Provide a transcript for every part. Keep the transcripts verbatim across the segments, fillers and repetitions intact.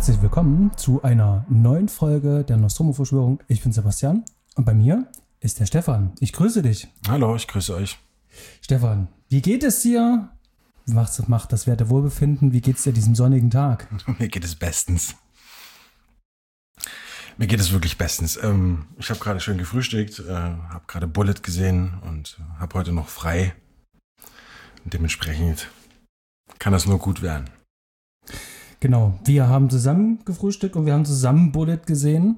Herzlich willkommen zu einer neuen Folge der Nostromo-Verschwörung. Ich bin Sebastian und bei mir ist der Stefan. Ich grüße dich. Hallo, ich grüße euch. Stefan, wie geht es dir? Macht, macht das Werte Wohlbefinden? Wie geht es dir diesem sonnigen Tag? Mir geht es bestens. Mir geht es wirklich bestens. Ähm, ich habe gerade schön gefrühstückt, äh, habe gerade Bullet gesehen und habe heute noch frei. Und dementsprechend kann das nur gut werden. Genau, wir haben zusammen gefrühstückt und wir haben zusammen Bullet gesehen.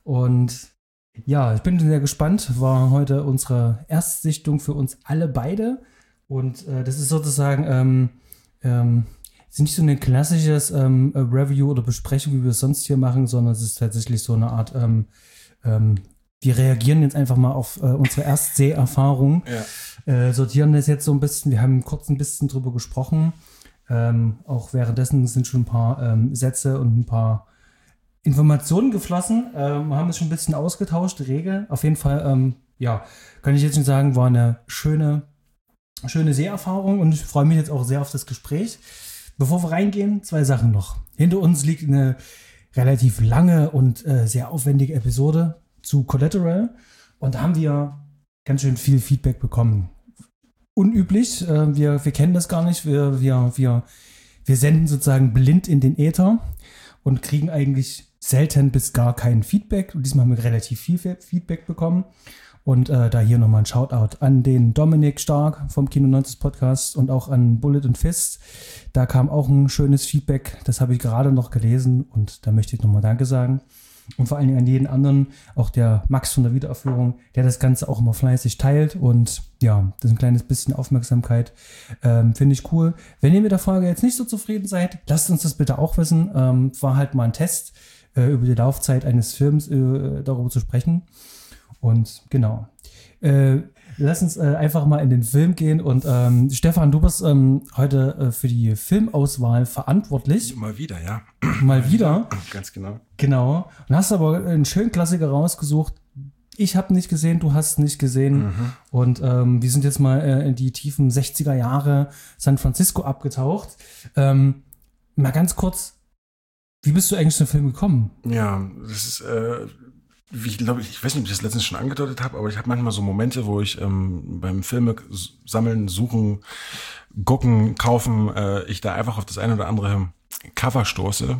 Und ja, ich bin sehr gespannt. War heute unsere Erstsichtung für uns alle beide. Und äh, das ist sozusagen ähm, ähm, ist nicht so ein klassisches ähm, Review oder Besprechung, wie wir es sonst hier machen, sondern es ist tatsächlich so eine Art, ähm, ähm, wir reagieren jetzt einfach mal auf äh, unsere Erstseh-Erfahrung, ja. äh, sortieren das jetzt so ein bisschen. Wir haben kurz ein bisschen drüber gesprochen. Ähm, auch währenddessen sind schon ein paar ähm, Sätze und ein paar Informationen geflossen. Ähm, haben es schon ein bisschen ausgetauscht, rege. Auf jeden Fall, ähm, ja, kann ich jetzt schon sagen, war eine schöne, schöne Seherfahrung und ich freue mich jetzt auch sehr auf das Gespräch. Bevor wir reingehen, zwei Sachen noch. Hinter uns liegt eine relativ lange und äh, sehr aufwendige Episode zu Collateral und da haben wir ganz schön viel Feedback bekommen. Unüblich, äh, wir, wir kennen das gar nicht, wir, wir, wir, wir senden sozusagen blind in den Äther und kriegen eigentlich selten bis gar kein Feedback. Und diesmal haben wir relativ viel Feedback bekommen. Und äh, da hier nochmal ein Shoutout an den Dominik Stark vom Kino neunzig Podcast und auch an Bullet and Fist. Da kam auch ein schönes Feedback, das habe ich gerade noch gelesen und da möchte ich nochmal Danke sagen. Und vor allen Dingen an jeden anderen, auch der Max von der Wiederaufführung, der das Ganze auch immer fleißig teilt. Und ja, das ist ein kleines bisschen Aufmerksamkeit. Ähm, finde ich cool. Wenn ihr mit der Frage jetzt nicht so zufrieden seid, lasst uns das bitte auch wissen. Ähm, war halt mal ein Test, äh, über die Laufzeit eines Films äh, darüber zu sprechen. Und genau. Äh, lass uns äh, einfach mal in den Film gehen. Und ähm, Stefan, du bist ähm, heute äh, für die Filmauswahl verantwortlich. Mal wieder, ja. Mal wieder. Ganz genau. Genau. Und hast aber einen schönen Klassiker rausgesucht. Ich habe nicht gesehen, du hast nicht gesehen. Mhm. Und ähm, wir sind jetzt mal äh, in die tiefen sechziger Jahre San Francisco abgetaucht. Ähm, mal ganz kurz, wie bist du eigentlich zum Film gekommen? Ja, das ist... Äh Wie ich glaube, ich weiß nicht, ob ich das letztens schon angedeutet habe, aber ich habe manchmal so Momente, wo ich ähm, beim Filme sammeln, suchen, gucken, kaufen, äh, ich da einfach auf das eine oder andere Cover stoße.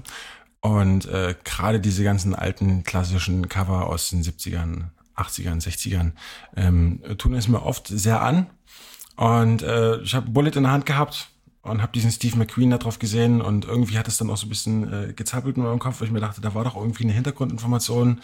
Und äh, gerade diese ganzen alten klassischen Cover aus den siebzigern, achtzigern, sechzigern ähm, tun es mir oft sehr an. Und äh, ich habe Bullet in der Hand gehabt und habe diesen Steve McQueen da drauf gesehen und irgendwie hat es dann auch so ein bisschen äh, gezappelt in meinem Kopf, weil ich mir dachte, da war doch irgendwie eine Hintergrundinformation.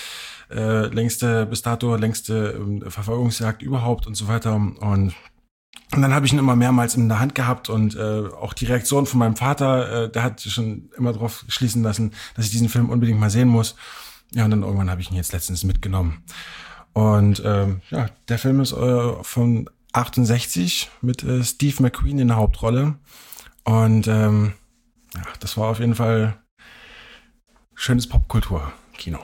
Äh, längste, bis dato längste äh, Verfolgungsjagd überhaupt und so weiter. Und, und dann habe ich ihn immer mehrmals in der Hand gehabt und äh, auch die Reaktion von meinem Vater, äh, der hat schon immer drauf schließen lassen, dass ich diesen Film unbedingt mal sehen muss. Ja, und dann irgendwann habe ich ihn jetzt letztens mitgenommen. Und äh, ja, der Film ist äh, von achtundsechzig mit äh, Steve McQueen in der Hauptrolle. Und ähm, ja, das war auf jeden Fall schönes Popkultur-Kino.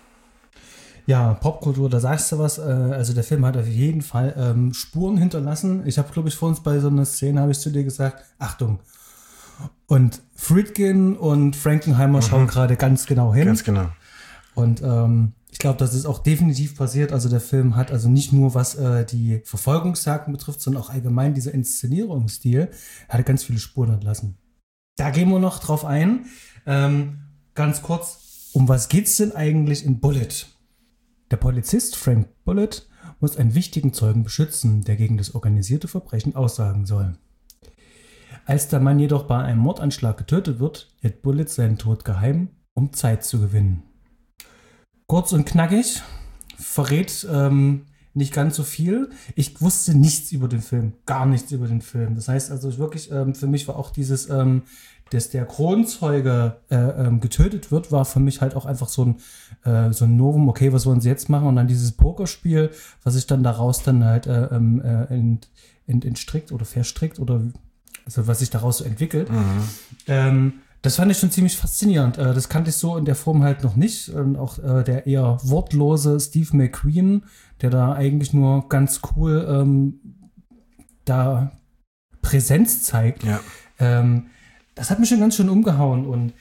Ja, Popkultur, da sagst du was. Äh, also der Film hat auf jeden Fall ähm, Spuren hinterlassen. Ich habe, glaube ich, vor uns bei so einer Szene, habe ich zu dir gesagt, Achtung. Und Friedkin und Frankenheimer mhm. schauen gerade ganz genau hin. Ganz genau. Und ähm, ich glaube, das ist auch definitiv passiert. Also der Film hat also nicht nur, was äh, die Verfolgungsjagden betrifft, sondern auch allgemein dieser Inszenierungsstil, hat ganz viele Spuren hinterlassen. Da gehen wir noch drauf ein. Ähm, ganz kurz, um was geht's denn eigentlich in Bullet? Der Polizist Frank Bullet muss einen wichtigen Zeugen beschützen, der gegen das organisierte Verbrechen aussagen soll. Als der Mann jedoch bei einem Mordanschlag getötet wird, hält Bullet seinen Tod geheim, um Zeit zu gewinnen. Kurz und knackig, verrät ähm, nicht ganz so viel. Ich wusste nichts über den Film, gar nichts über den Film. Das heißt also wirklich, ähm, für mich war auch dieses, ähm, dass der Kronzeuge äh, ähm, getötet wird, war für mich halt auch einfach so ein, äh, so ein Novum, okay, was wollen sie jetzt machen? Und dann dieses Pokerspiel, was sich dann daraus dann halt äh, äh, ent, ent, entstrickt oder verstrickt oder also was sich daraus so entwickelt. Mhm. Ähm, das fand ich schon ziemlich faszinierend. Äh, das kannte ich so in der Form halt noch nicht. Und auch äh, der eher wortlose Steve McQueen, der da eigentlich nur ganz cool ähm, da Präsenz zeigt. Ja. Ähm, das hat mich schon ganz schön umgehauen und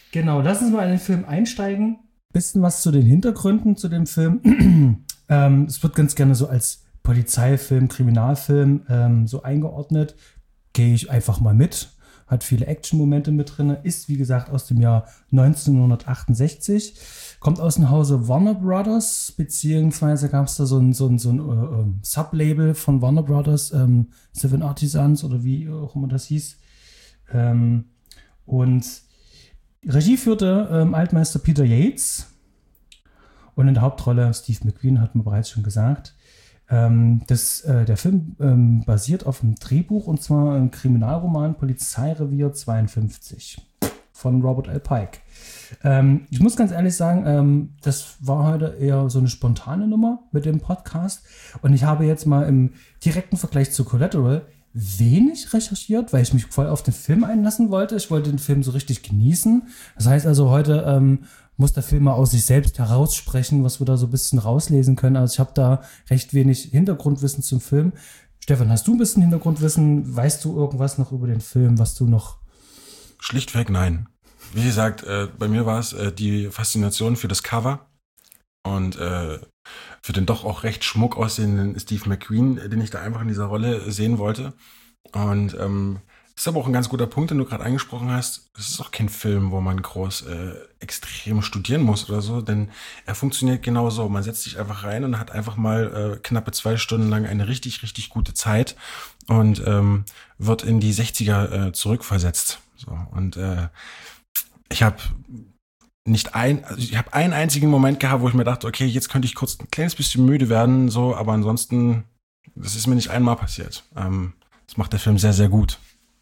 Genau, lass uns mal in den Film einsteigen. Bisschen was zu den Hintergründen zu dem Film. ähm, es wird ganz gerne so als Polizeifilm, Kriminalfilm ähm, so eingeordnet. Gehe ich einfach mal mit. Hat viele Action-Momente mit drin. Ist, wie gesagt, aus dem Jahr neunzehnhundertachtundsechzig. Kommt aus dem Hause Warner Brothers, beziehungsweise gab es da so ein, so ein, so ein uh, Sublabel von Warner Brothers, ähm, Seven Artisans oder wie auch immer das hieß. Ähm, und Regie führte ähm, Altmeister Peter Yates und in der Hauptrolle Steve McQueen, hat man bereits schon gesagt. Ähm, das, äh, der Film ähm, basiert auf einem Drehbuch und zwar im Kriminalroman Polizeirevier zweiundfünfzig von Robert L. Pike. Ähm, ich muss ganz ehrlich sagen, ähm, das war heute eher so eine spontane Nummer mit dem Podcast und ich habe jetzt mal im direkten Vergleich zu Collateral wenig recherchiert, weil ich mich voll auf den Film einlassen wollte. Ich wollte den Film so richtig genießen. Das heißt also, heute ähm, muss der Film mal aus sich selbst heraussprechen, was wir da so ein bisschen rauslesen können. Also ich habe da recht wenig Hintergrundwissen zum Film. Stefan, hast du ein bisschen Hintergrundwissen? Weißt du irgendwas noch über den Film, was du noch... Schlichtweg nein. Wie gesagt, äh, bei mir war es äh, die Faszination für das Cover und äh, für den doch auch recht schmuck aussehenden Steve McQueen, den ich da einfach in dieser Rolle sehen wollte. Und ähm, das ist aber auch ein ganz guter Punkt, den du gerade angesprochen hast. Es ist auch kein Film, wo man groß äh, extrem studieren muss oder so, denn er funktioniert genauso. Man setzt sich einfach rein und hat einfach mal äh, knappe zwei Stunden lang eine richtig, richtig gute Zeit und ähm, wird in die sechziger äh, zurückversetzt. So, und äh, ich habe nicht ein, also ich habe einen einzigen Moment gehabt, wo ich mir dachte, okay, jetzt könnte ich kurz ein kleines bisschen müde werden, so, aber ansonsten, das ist mir nicht einmal passiert. Ähm, das macht der Film sehr, sehr gut.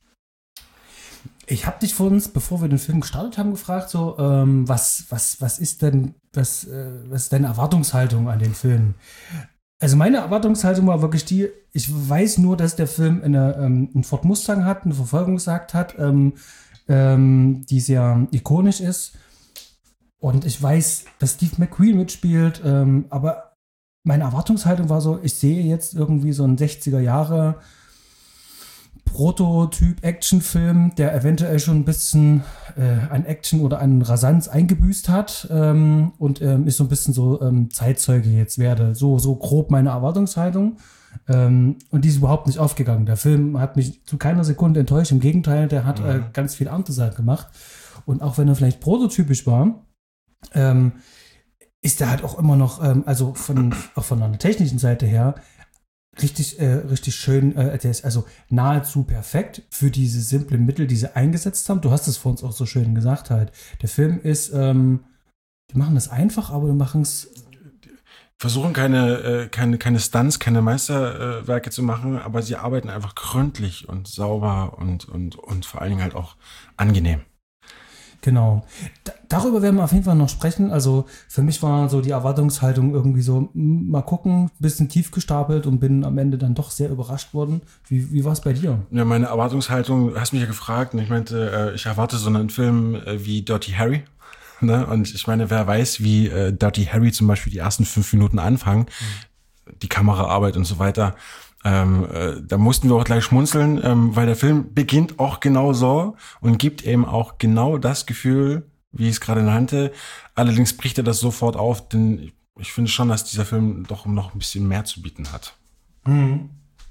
Ich habe dich vor uns, bevor wir den Film gestartet haben, gefragt, so, ähm, was, was, was ist denn, was, äh, was ist deine Erwartungshaltung an den Film? Also meine Erwartungshaltung war wirklich die, ich weiß nur, dass der Film eine, ähm, einen Ford Mustang hat, eine Verfolgungsjagd hat, ähm, ähm, die sehr ikonisch ist. Und ich weiß, dass Steve McQueen mitspielt, ähm, aber meine Erwartungshaltung war so, ich sehe jetzt irgendwie so einen sechziger Jahre Prototyp-Actionfilm, der eventuell schon ein bisschen äh, an Action oder an Rasanz eingebüßt hat ähm, und ähm, ist so ein bisschen so ähm, Zeitzeuge jetzt werde. So, so grob meine Erwartungshaltung. Ähm, und die ist überhaupt nicht aufgegangen. Der Film hat mich zu keiner Sekunde enttäuscht. Im Gegenteil, der hat mhm. äh, ganz viel andere Sachen gemacht. Und auch wenn er vielleicht prototypisch war, ähm, ist der halt auch immer noch, ähm, also von, auch von einer technischen Seite her, richtig, äh, richtig schön, äh, der ist also nahezu perfekt für diese simplen Mittel, die sie eingesetzt haben. Du hast es vor uns auch so schön gesagt halt. Der Film ist, ähm, die machen das einfach, aber die machen es... Versuchen keine, äh, keine, keine Stunts, keine Meisterwerke äh, zu machen, aber sie arbeiten einfach gründlich und sauber und, und, und vor allen Dingen halt auch angenehm. Genau. Da, darüber werden wir auf jeden Fall noch sprechen. Also für mich war so die Erwartungshaltung irgendwie so, m, mal gucken, ein bisschen tief gestapelt und bin am Ende dann doch sehr überrascht worden. Wie, wie war es bei dir? Ja, meine Erwartungshaltung, du hast mich ja gefragt und ich meinte, äh, ich erwarte so einen Film äh, wie Dirty Harry. Ne? Und ich meine, wer weiß, wie äh, Dirty Harry zum Beispiel die ersten fünf Minuten anfangen, mhm. die Kameraarbeit und so weiter. Ähm, äh, da mussten wir auch gleich schmunzeln, ähm, weil der Film beginnt auch genau so und gibt eben auch genau das Gefühl, wie ich es gerade nannte. Allerdings bricht er das sofort auf, denn ich, ich finde schon, dass dieser Film doch noch ein bisschen mehr zu bieten hat. Mhm.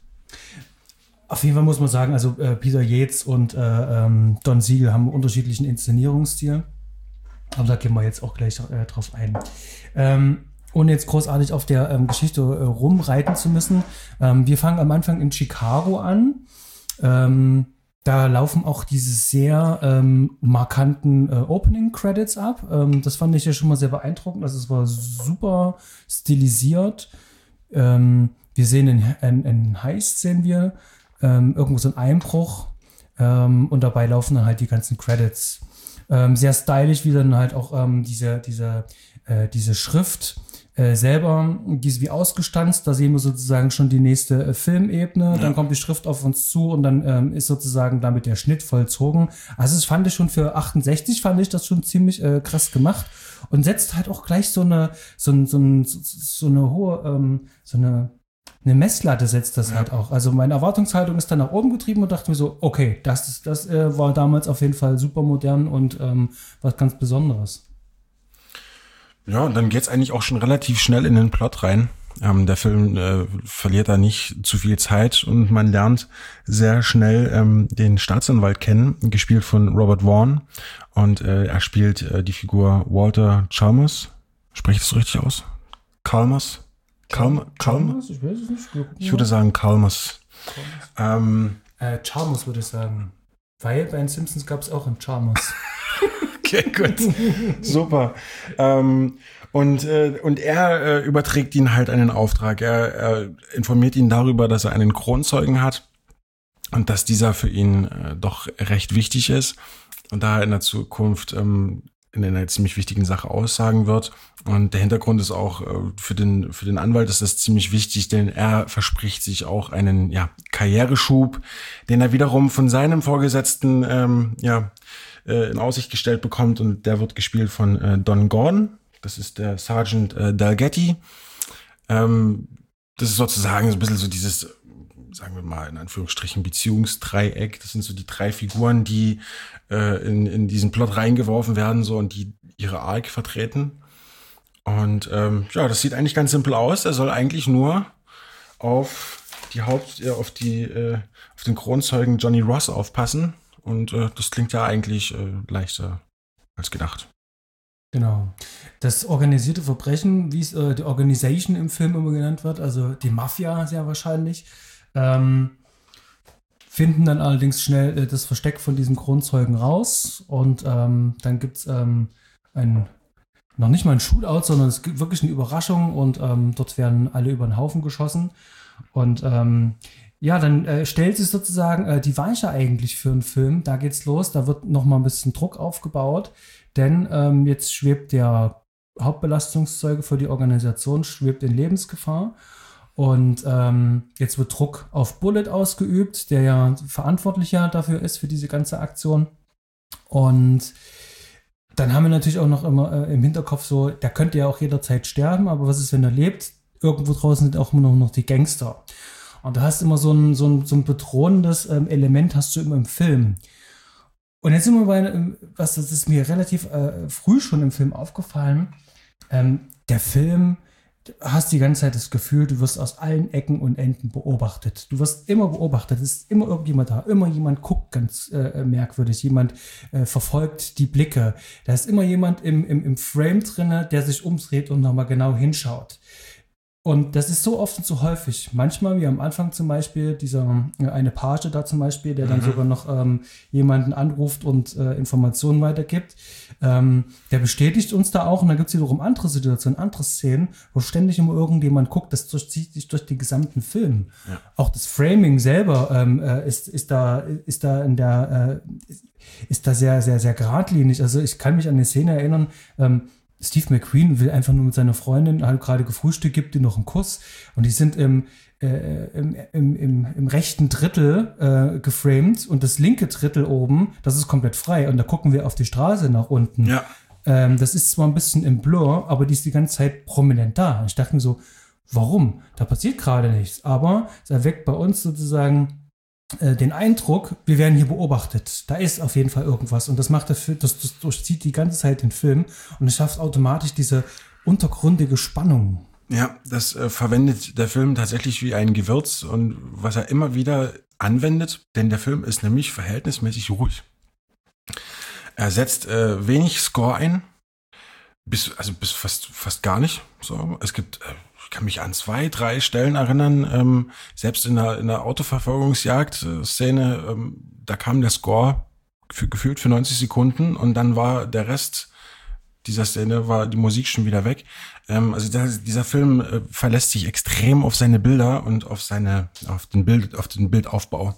Auf jeden Fall muss man sagen, also äh, Peter Yates und äh, ähm, Don Siegel haben einen unterschiedlichen Inszenierungsstil. Aber da gehen wir jetzt auch gleich äh, drauf ein. Ähm, ohne jetzt großartig auf der ähm, Geschichte äh, rumreiten zu müssen. Ähm, wir fangen am Anfang in Chicago an. Ähm, da laufen auch diese sehr ähm, markanten äh, Opening Credits ab. Ähm, das fand ich ja schon mal sehr beeindruckend. Also es war super stilisiert. Ähm, wir sehen einen Heist, sehen wir. Ähm, irgendwo so ein Einbruch. Ähm, und dabei laufen dann halt die ganzen Credits. Ähm, sehr stylisch, wie dann halt auch ähm, diese, diese, äh, diese Schrift äh, selber, die ist wie ausgestanzt. Da sehen wir sozusagen schon die nächste äh, Filmebene. Ja. Dann kommt die Schrift auf uns zu und dann ähm, ist sozusagen damit der Schnitt vollzogen. Also das fand ich schon für achtundsechzig, fand ich das schon ziemlich äh, krass gemacht und setzt halt auch gleich so eine, so, ein, so, ein, so, so eine hohe, ähm, so eine eine Messlatte setzt das ja. halt auch. Also meine Erwartungshaltung ist dann nach oben getrieben und dachte mir so, okay, das, ist, das äh, war damals auf jeden Fall super modern und ähm, was ganz Besonderes. Ja, und dann geht's eigentlich auch schon relativ schnell in den Plot rein. Ähm, der Film äh, verliert da nicht zu viel Zeit und man lernt sehr schnell ähm, den Staatsanwalt kennen, gespielt von Robert Vaughn. Und äh, er spielt äh, die Figur Walter Chalmers. Spreche ich das so richtig aus? Chalmers? Chalmers? Chalmers? Ich weiß es nicht. Ich würde sagen Chalmers. Ähm, äh, Chalmers würde ich sagen. Weil bei den Simpsons gab es auch einen Chalmers. Okay, gut. Super. Ähm, und, äh, und er äh, überträgt ihn halt einen Auftrag. Er, er informiert ihn darüber, dass er einen Kronzeugen hat und dass dieser für ihn äh, doch recht wichtig ist und da er in der Zukunft ähm, in einer ziemlich wichtigen Sache aussagen wird. Und der Hintergrund ist auch, äh, für den für den Anwalt ist das ziemlich wichtig, denn er verspricht sich auch einen ja Karriereschub, den er wiederum von seinem Vorgesetzten ähm, ja äh, in Aussicht gestellt bekommt. Und der wird gespielt von äh, Don Gordon. Das ist der Sergeant äh, Dalgetty. Ähm, das ist sozusagen so ein bisschen so dieses, sagen wir mal in Anführungsstrichen, Beziehungsdreieck. Das sind so die drei Figuren, die äh, in, in diesen Plot reingeworfen werden so und die ihre Arc vertreten. Und ähm, ja, das sieht eigentlich ganz simpel aus. Er soll eigentlich nur auf die Haupt, äh, auf die, äh, auf den Kronzeugen Johnny Ross aufpassen. Und äh, das klingt ja eigentlich äh, leichter als gedacht. Genau. Das organisierte Verbrechen, wie es äh, die Organisation im Film immer genannt wird, also die Mafia sehr wahrscheinlich, ähm, finden dann allerdings schnell äh, das Versteck von diesem Kronzeugen raus. Und ähm, dann gibt es ähm, ein, noch nicht mal ein Shootout, sondern es gibt wirklich eine Überraschung und ähm, dort werden alle über den Haufen geschossen. Und ähm, ja, dann äh, stellt sich sozusagen äh, die Weiche eigentlich für einen Film. Da geht's los, da wird noch mal ein bisschen Druck aufgebaut, denn ähm, jetzt schwebt der Hauptbelastungszeuge für die Organisation schwebt in Lebensgefahr. Und ähm, jetzt wird Druck auf Bullitt ausgeübt, der ja verantwortlicher dafür ist, für diese ganze Aktion. Und dann haben wir natürlich auch noch immer äh, im Hinterkopf so, der könnte ja auch jederzeit sterben, aber was ist, wenn er lebt? Irgendwo draußen sind auch immer noch die Gangster. Und du hast immer so ein, so ein, so ein bedrohendes ähm, Element, hast du immer im Film. Und jetzt sind wir bei, was das ist mir relativ äh, früh schon im Film aufgefallen, ähm, der Film, du hast die ganze Zeit das Gefühl, du wirst aus allen Ecken und Enden beobachtet. Du wirst immer beobachtet, es ist immer irgendjemand da, immer jemand guckt ganz äh, merkwürdig, jemand äh, verfolgt die Blicke. Da ist immer jemand im, im, im Frame drin, der sich umdreht und nochmal genau hinschaut. Und das ist so oft und so häufig. Manchmal, wie am Anfang zum Beispiel, dieser äh, eine Page da zum Beispiel, der dann mhm. sogar noch ähm, jemanden anruft und äh, Informationen weitergibt. Ähm, der bestätigt uns da auch. Und dann gibt es wiederum andere Situationen, andere Szenen, wo ständig immer irgendjemand guckt. Das durchzieht sich durch den gesamten Film. Ja. Auch das Framing selber ähm, äh, ist, ist, da, ist da in der äh, ist da sehr, sehr, sehr geradlinig. Also ich kann mich an eine Szene erinnern, ähm, Steve McQueen will einfach nur mit seiner Freundin, halt gerade gefrühstückt, gibt ihr noch einen Kuss und die sind im, äh, im, im, im, im rechten Drittel äh, geframed und das linke Drittel oben, das ist komplett frei und da gucken wir auf die Straße nach unten. Ja. Ähm, das ist zwar ein bisschen im Blur, aber die ist die ganze Zeit prominent da. Ich dachte mir so, warum? Da passiert gerade nichts, aber es erweckt bei uns sozusagen den Eindruck, wir werden hier beobachtet. Da ist auf jeden Fall irgendwas. Und das macht dafür, das, das durchzieht die ganze Zeit den Film und es schafft automatisch diese untergründige Spannung. Ja, das äh, verwendet der Film tatsächlich wie ein Gewürz und was er immer wieder anwendet, denn der Film ist nämlich verhältnismäßig ruhig. Er setzt äh, wenig Score ein, bis, also bis fast, fast gar nicht. So, es gibt äh, Ich kann mich an zwei, drei Stellen erinnern, ähm, selbst in der, in der Autoverfolgungsjagd-Szene, ähm, da kam der Score für, gefühlt für neunzig Sekunden und dann war der Rest dieser Szene, war die Musik schon wieder weg. Ähm, also der, dieser Film äh, verlässt sich extrem auf seine Bilder und auf seine, auf den Bild, auf den Bildaufbau.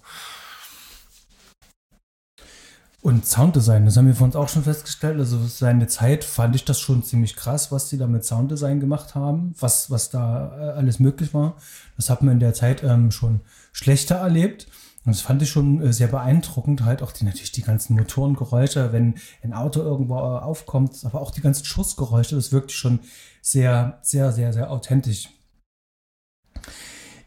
Und Sounddesign, das haben wir für uns auch schon festgestellt. Also seine Zeit fand ich das schon ziemlich krass, was die da mit Sounddesign gemacht haben, was, was da äh, alles möglich war. Das hat man in der Zeit ähm, schon schlechter erlebt. Und das fand ich schon äh, sehr beeindruckend. Halt auch die, natürlich die ganzen Motorengeräusche, wenn ein Auto irgendwo äh, aufkommt, aber auch die ganzen Schussgeräusche, das wirkt schon sehr, sehr, sehr, sehr authentisch.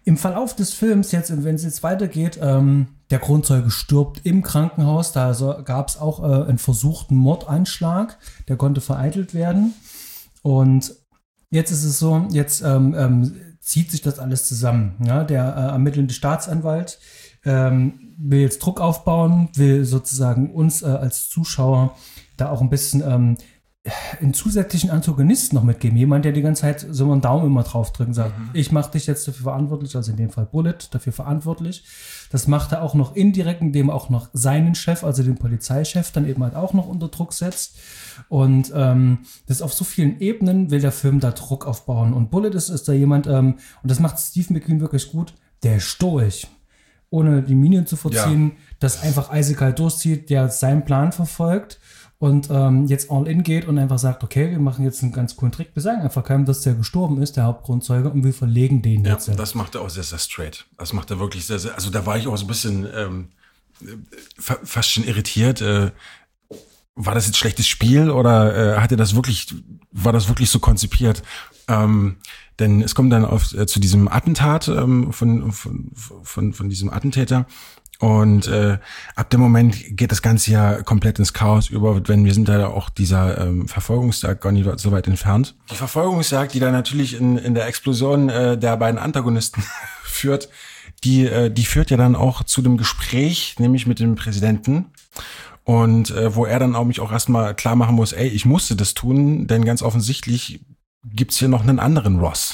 Im Verlauf des Films, jetzt, wenn es jetzt weitergeht, ähm, der Kronzeuge stirbt im Krankenhaus. Da also gab es auch äh, einen versuchten Mordanschlag. Der konnte vereitelt werden. Und jetzt ist es so, jetzt ähm, ähm, zieht sich das alles zusammen. Ja? Der äh, ermittelnde Staatsanwalt ähm, will jetzt Druck aufbauen, will sozusagen uns äh, als Zuschauer da auch ein bisschen ähm, einen zusätzlichen Antagonisten noch mitgeben. Jemand, der die ganze Zeit so einen Daumen immer drauf drückt und sagt, mhm. ich mache dich jetzt dafür verantwortlich, also in dem Fall Bullet, dafür verantwortlich. Das macht er auch noch indirekt, indem er auch noch seinen Chef, also den Polizeichef, dann eben halt auch noch unter Druck setzt. Und ähm, das auf so vielen Ebenen will der Film da Druck aufbauen. Und Bullet ist, ist da jemand, ähm, und das macht Steve McQueen wirklich gut, der ist stoisch, ohne die Miene zu verziehen, ja. das einfach eisekalt durchzieht, der seinen Plan verfolgt. Und ähm, jetzt all in geht und einfach sagt, okay, wir machen jetzt einen ganz coolen Trick. Wir sagen einfach keinem, dass der gestorben ist, der Hauptgrundzeuge, und wir verlegen den ja, jetzt. Ja, das macht er auch sehr, sehr straight. Das macht er wirklich sehr, sehr, also da war ich auch so ein bisschen ähm, fa- fast schon irritiert. Äh, war das jetzt schlechtes Spiel oder äh, hat er das wirklich, war das wirklich so konzipiert? Ähm, denn es kommt dann auf, äh, zu diesem Attentat ähm, von, von, von, von diesem Attentäter. Und äh, ab dem Moment geht das Ganze ja komplett ins Chaos über, wenn wir sind da auch dieser ähm, Verfolgungsjagd gar nicht so weit entfernt. Die Verfolgungsjagd, die dann natürlich in, in der Explosion äh, der beiden Antagonisten führt, die, äh, die führt ja dann auch zu dem Gespräch, nämlich mit dem Präsidenten. Und äh, wo er dann auch mich auch erstmal klar machen muss, ey, ich musste das tun, denn ganz offensichtlich gibt's hier noch einen anderen Ross.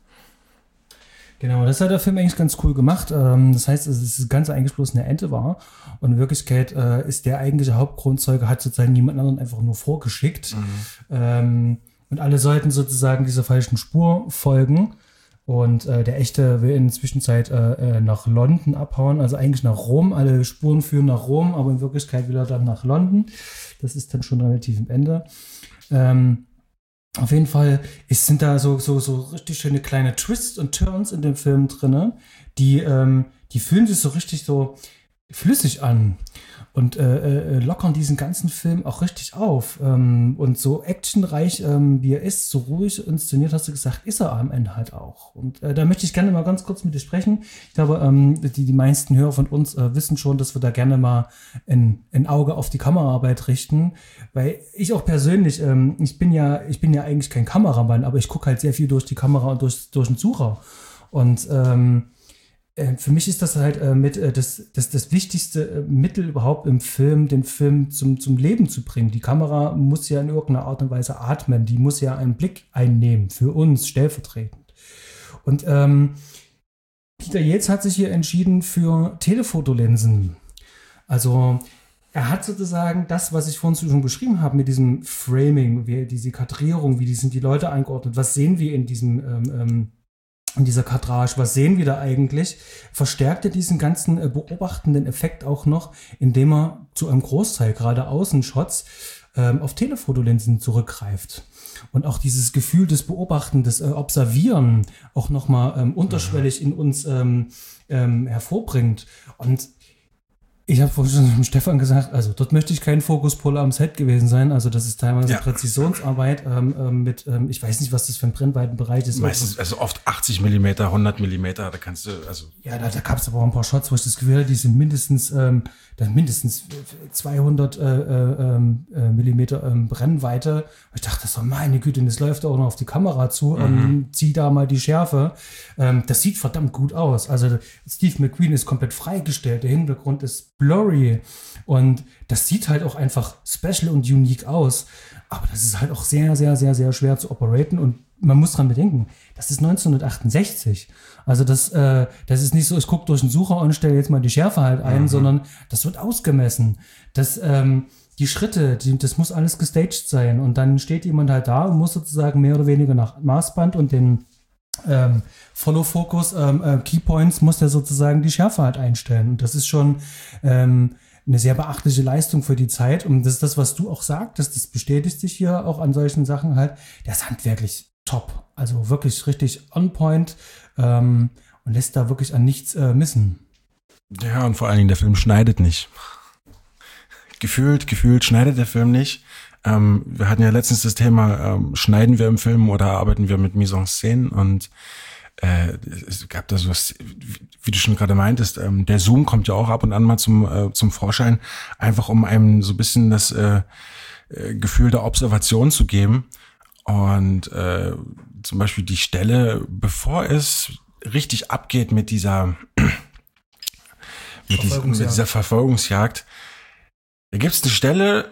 Genau, das hat der Film eigentlich ganz cool gemacht. Das heißt, dass das Ganze eigentlich bloß eine Ente war. Und in Wirklichkeit äh, ist der eigentliche Hauptgrundzeuge, hat sozusagen niemand anderen einfach nur vorgeschickt. Mhm. Ähm, und alle sollten sozusagen dieser falschen Spur folgen. Und äh, der Echte will in der Zwischenzeit äh, nach London abhauen, also eigentlich nach Rom. Alle Spuren führen nach Rom, aber in Wirklichkeit will er dann nach London. Das ist dann schon relativ am Ende. Ähm, Auf jeden Fall ist, sind da so, so, so richtig schöne kleine Twists und Turns in dem Film drin, die, ähm, die fühlen sich so richtig so flüssig an und äh, äh, lockern diesen ganzen Film auch richtig auf. Ähm, und so actionreich, ähm, wie er ist, so ruhig inszeniert, hast du gesagt, ist er am Ende halt auch. Und äh, da möchte ich gerne mal ganz kurz mit dir sprechen. Ich glaube, ähm, die, die meisten Hörer von uns äh, wissen schon, dass wir da gerne mal ein, ein Auge auf die Kameraarbeit richten. Weil ich auch persönlich, ähm, ich bin ja, ich bin ja eigentlich kein Kameramann, aber ich gucke halt sehr viel durch die Kamera und durch, durch den Sucher. Und ähm, für mich ist das halt äh, mit äh, das, das, das wichtigste äh, Mittel überhaupt im Film, den Film zum, zum Leben zu bringen. Die Kamera muss ja in irgendeiner Art und Weise atmen, die muss ja einen Blick einnehmen, für uns stellvertretend. Und ähm, Peter Yates hat sich hier entschieden für Telefotolinsen. Also er hat sozusagen das, was ich vorhin schon beschrieben habe, mit diesem Framing, wie diese Kadrierung, wie die sind die Leute eingeordnet, was sehen wir in diesem ähm, ähm, in dieser Kadrage, was sehen wir da eigentlich, verstärkt er diesen ganzen äh, beobachtenden Effekt auch noch, indem er zu einem Großteil, gerade Außenshots, ähm, auf Telefotolinsen zurückgreift. Und auch dieses Gefühl des Beobachten, des äh, Observieren auch nochmal ähm, unterschwellig in uns ähm, ähm, hervorbringt. Und ich habe vorhin schon mit Stefan gesagt, also dort möchte ich kein Fokuspuller am Set gewesen sein. Also das ist teilweise ja. Präzisionsarbeit ähm, ähm, mit, ähm, ich weiß nicht, was das für ein Brennweitenbereich ist. Meistens, also oft achtzig Millimeter, hundert Millimeter, da kannst du, also. Ja, da, da gab es aber auch ein paar Shots, wo ich das Gefühl hatte, die sind mindestens, ähm, dann mindestens zweihundert äh, äh, äh, Millimeter ähm, Brennweite. Ich dachte so, meine Güte, das läuft auch noch auf die Kamera zu, mhm. ähm, zieh da mal die Schärfe. Ähm, das sieht verdammt gut aus. Also Steve McQueen ist komplett freigestellt, der Hintergrund ist blurry und das sieht halt auch einfach special und unique aus, aber das ist halt auch sehr, sehr, sehr, sehr schwer zu operaten und man muss dran bedenken, das ist neunzehnhundertachtundsechzig, also das, äh, das ist nicht so, ich gucke durch den Sucher und stelle jetzt mal die Schärfe halt ein, mhm. sondern das wird ausgemessen, das, ähm, die Schritte, die, das muss alles gestaged sein und dann steht jemand halt da und muss sozusagen mehr oder weniger nach Maßband und den Ähm, Follow-Focus, ähm, äh, Keypoints muss der sozusagen die Schärfe halt einstellen. Und das ist schon ähm, eine sehr beachtliche Leistung für die Zeit. Und das ist das, was du auch sagtest, das bestätigt sich hier auch an solchen Sachen halt. Der ist handwerklich top. Also wirklich richtig on point ähm, und lässt da wirklich an nichts äh, missen. Ja, und vor allen Dingen, der Film schneidet nicht. Gefühlt, gefühlt schneidet der Film nicht. Ähm, wir hatten ja letztens das Thema, ähm, schneiden wir im Film oder arbeiten wir mit Mise en Scène? Und äh, es gab da sowas, wie du schon gerade meintest, ähm, der Zoom kommt ja auch ab und an mal zum, äh, zum Vorschein, einfach um einem so ein bisschen das äh, äh, Gefühl der Observation zu geben. Und äh, zum Beispiel die Stelle, bevor es richtig abgeht mit dieser mit, dieser, mit dieser Verfolgungsjagd, da gibt es eine Stelle,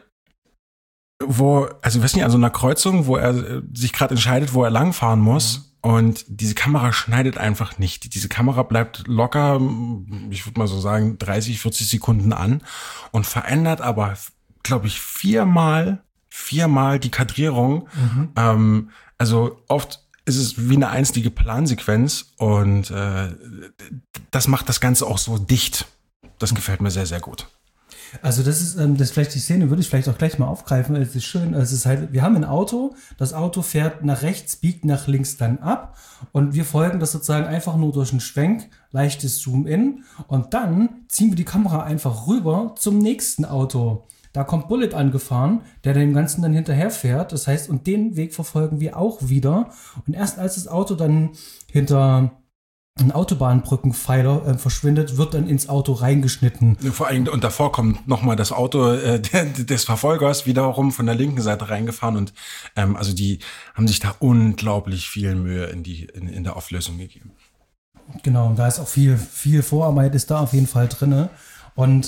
wo, also weiß nicht, an so einer Kreuzung, wo er sich gerade entscheidet, wo er langfahren muss, mhm. und diese Kamera schneidet einfach nicht. Diese Kamera bleibt locker, ich würde mal so sagen, dreißig, vierzig Sekunden an und verändert aber, glaube ich, viermal, viermal die Kadrierung. Mhm. Ähm, also oft ist es wie eine einzige Plansequenz und äh, das macht das Ganze auch so dicht. Das gefällt mir sehr, sehr gut. Also das ist, ähm, das vielleicht die Szene würde ich vielleicht auch gleich mal aufgreifen. Es ist schön, es ist halt, wir haben ein Auto, das Auto fährt nach rechts, biegt nach links dann ab und wir folgen das sozusagen einfach nur durch einen Schwenk, leichtes Zoom-In und dann ziehen wir die Kamera einfach rüber zum nächsten Auto. Da kommt Bullitt angefahren, der dem Ganzen dann hinterherfährt. Das heißt, und den Weg verfolgen wir auch wieder. Und erst als das Auto dann hinter ein Autobahnbrückenpfeiler äh, verschwindet, wird dann ins Auto reingeschnitten. Vor allem, und davor kommt nochmal das Auto äh, des Verfolgers wiederum von der linken Seite reingefahren und ähm, also die haben sich da unglaublich viel Mühe in die in, in der Auflösung gegeben. Genau, und da ist auch viel, viel Vorarbeit ist da auf jeden Fall drin. Und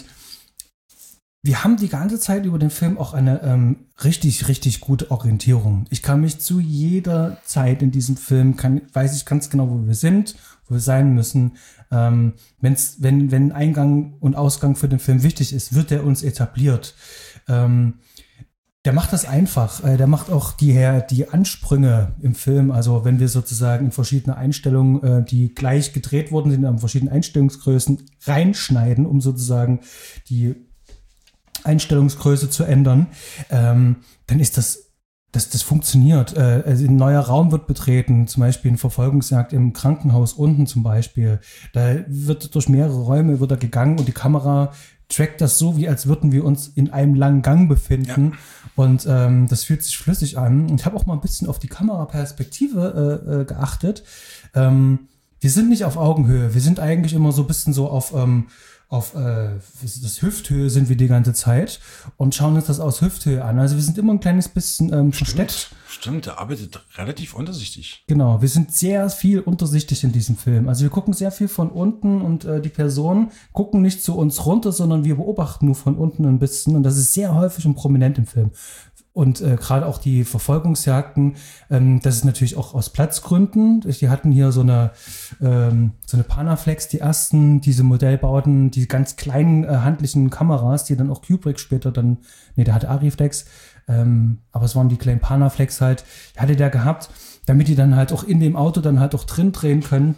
wir haben die ganze Zeit über den Film auch eine ähm, richtig, richtig gute Orientierung. Ich kann mich zu jeder Zeit in diesem Film, kann, weiß ich ganz genau, wo wir sind, wo wir sein müssen. Ähm, wenn's, wenn, wenn Eingang und Ausgang für den Film wichtig ist, wird er uns etabliert. Ähm, der macht das einfach. Äh, der macht auch die, die Ansprünge im Film. Also wenn wir sozusagen in verschiedene Einstellungen, äh, die gleich gedreht worden sind, in verschiedenen Einstellungsgrößen reinschneiden, um sozusagen die Einstellungsgröße zu ändern, ähm, dann ist das, das, das funktioniert. Äh, also ein neuer Raum wird betreten, zum Beispiel eine Verfolgungsjagd im Krankenhaus unten zum Beispiel. Da wird durch mehrere Räume wird da gegangen und die Kamera trackt das so, wie als würden wir uns in einem langen Gang befinden. Ja. Und ähm, das fühlt sich flüssig an. Und ich habe auch mal ein bisschen auf die Kameraperspektive äh, äh, geachtet. Ähm, wir sind nicht auf Augenhöhe. Wir sind eigentlich immer so ein bisschen so auf ähm, auf äh, das Hüfthöhe sind wir die ganze Zeit und schauen uns das aus Hüfthöhe an. Also wir sind immer ein kleines bisschen ähm, versteckt. Stimmt, der arbeitet relativ untersichtig. Genau, wir sind sehr viel untersichtig in diesem Film. Also wir gucken sehr viel von unten und äh, die Personen gucken nicht zu uns runter, sondern wir beobachten nur von unten ein bisschen und das ist sehr häufig und prominent im Film. Und äh, gerade auch die Verfolgungsjagden, ähm, das ist natürlich auch aus Platzgründen. Die hatten hier so eine ähm, so eine Panaflex, die ersten, diese Modellbauten, die ganz kleinen äh, handlichen Kameras, die dann auch Kubrick später dann, nee, der hatte Arriflex, ähm, aber es waren die kleinen Panaflex halt, die hatte der gehabt, damit die dann halt auch in dem Auto dann halt auch drin drehen können.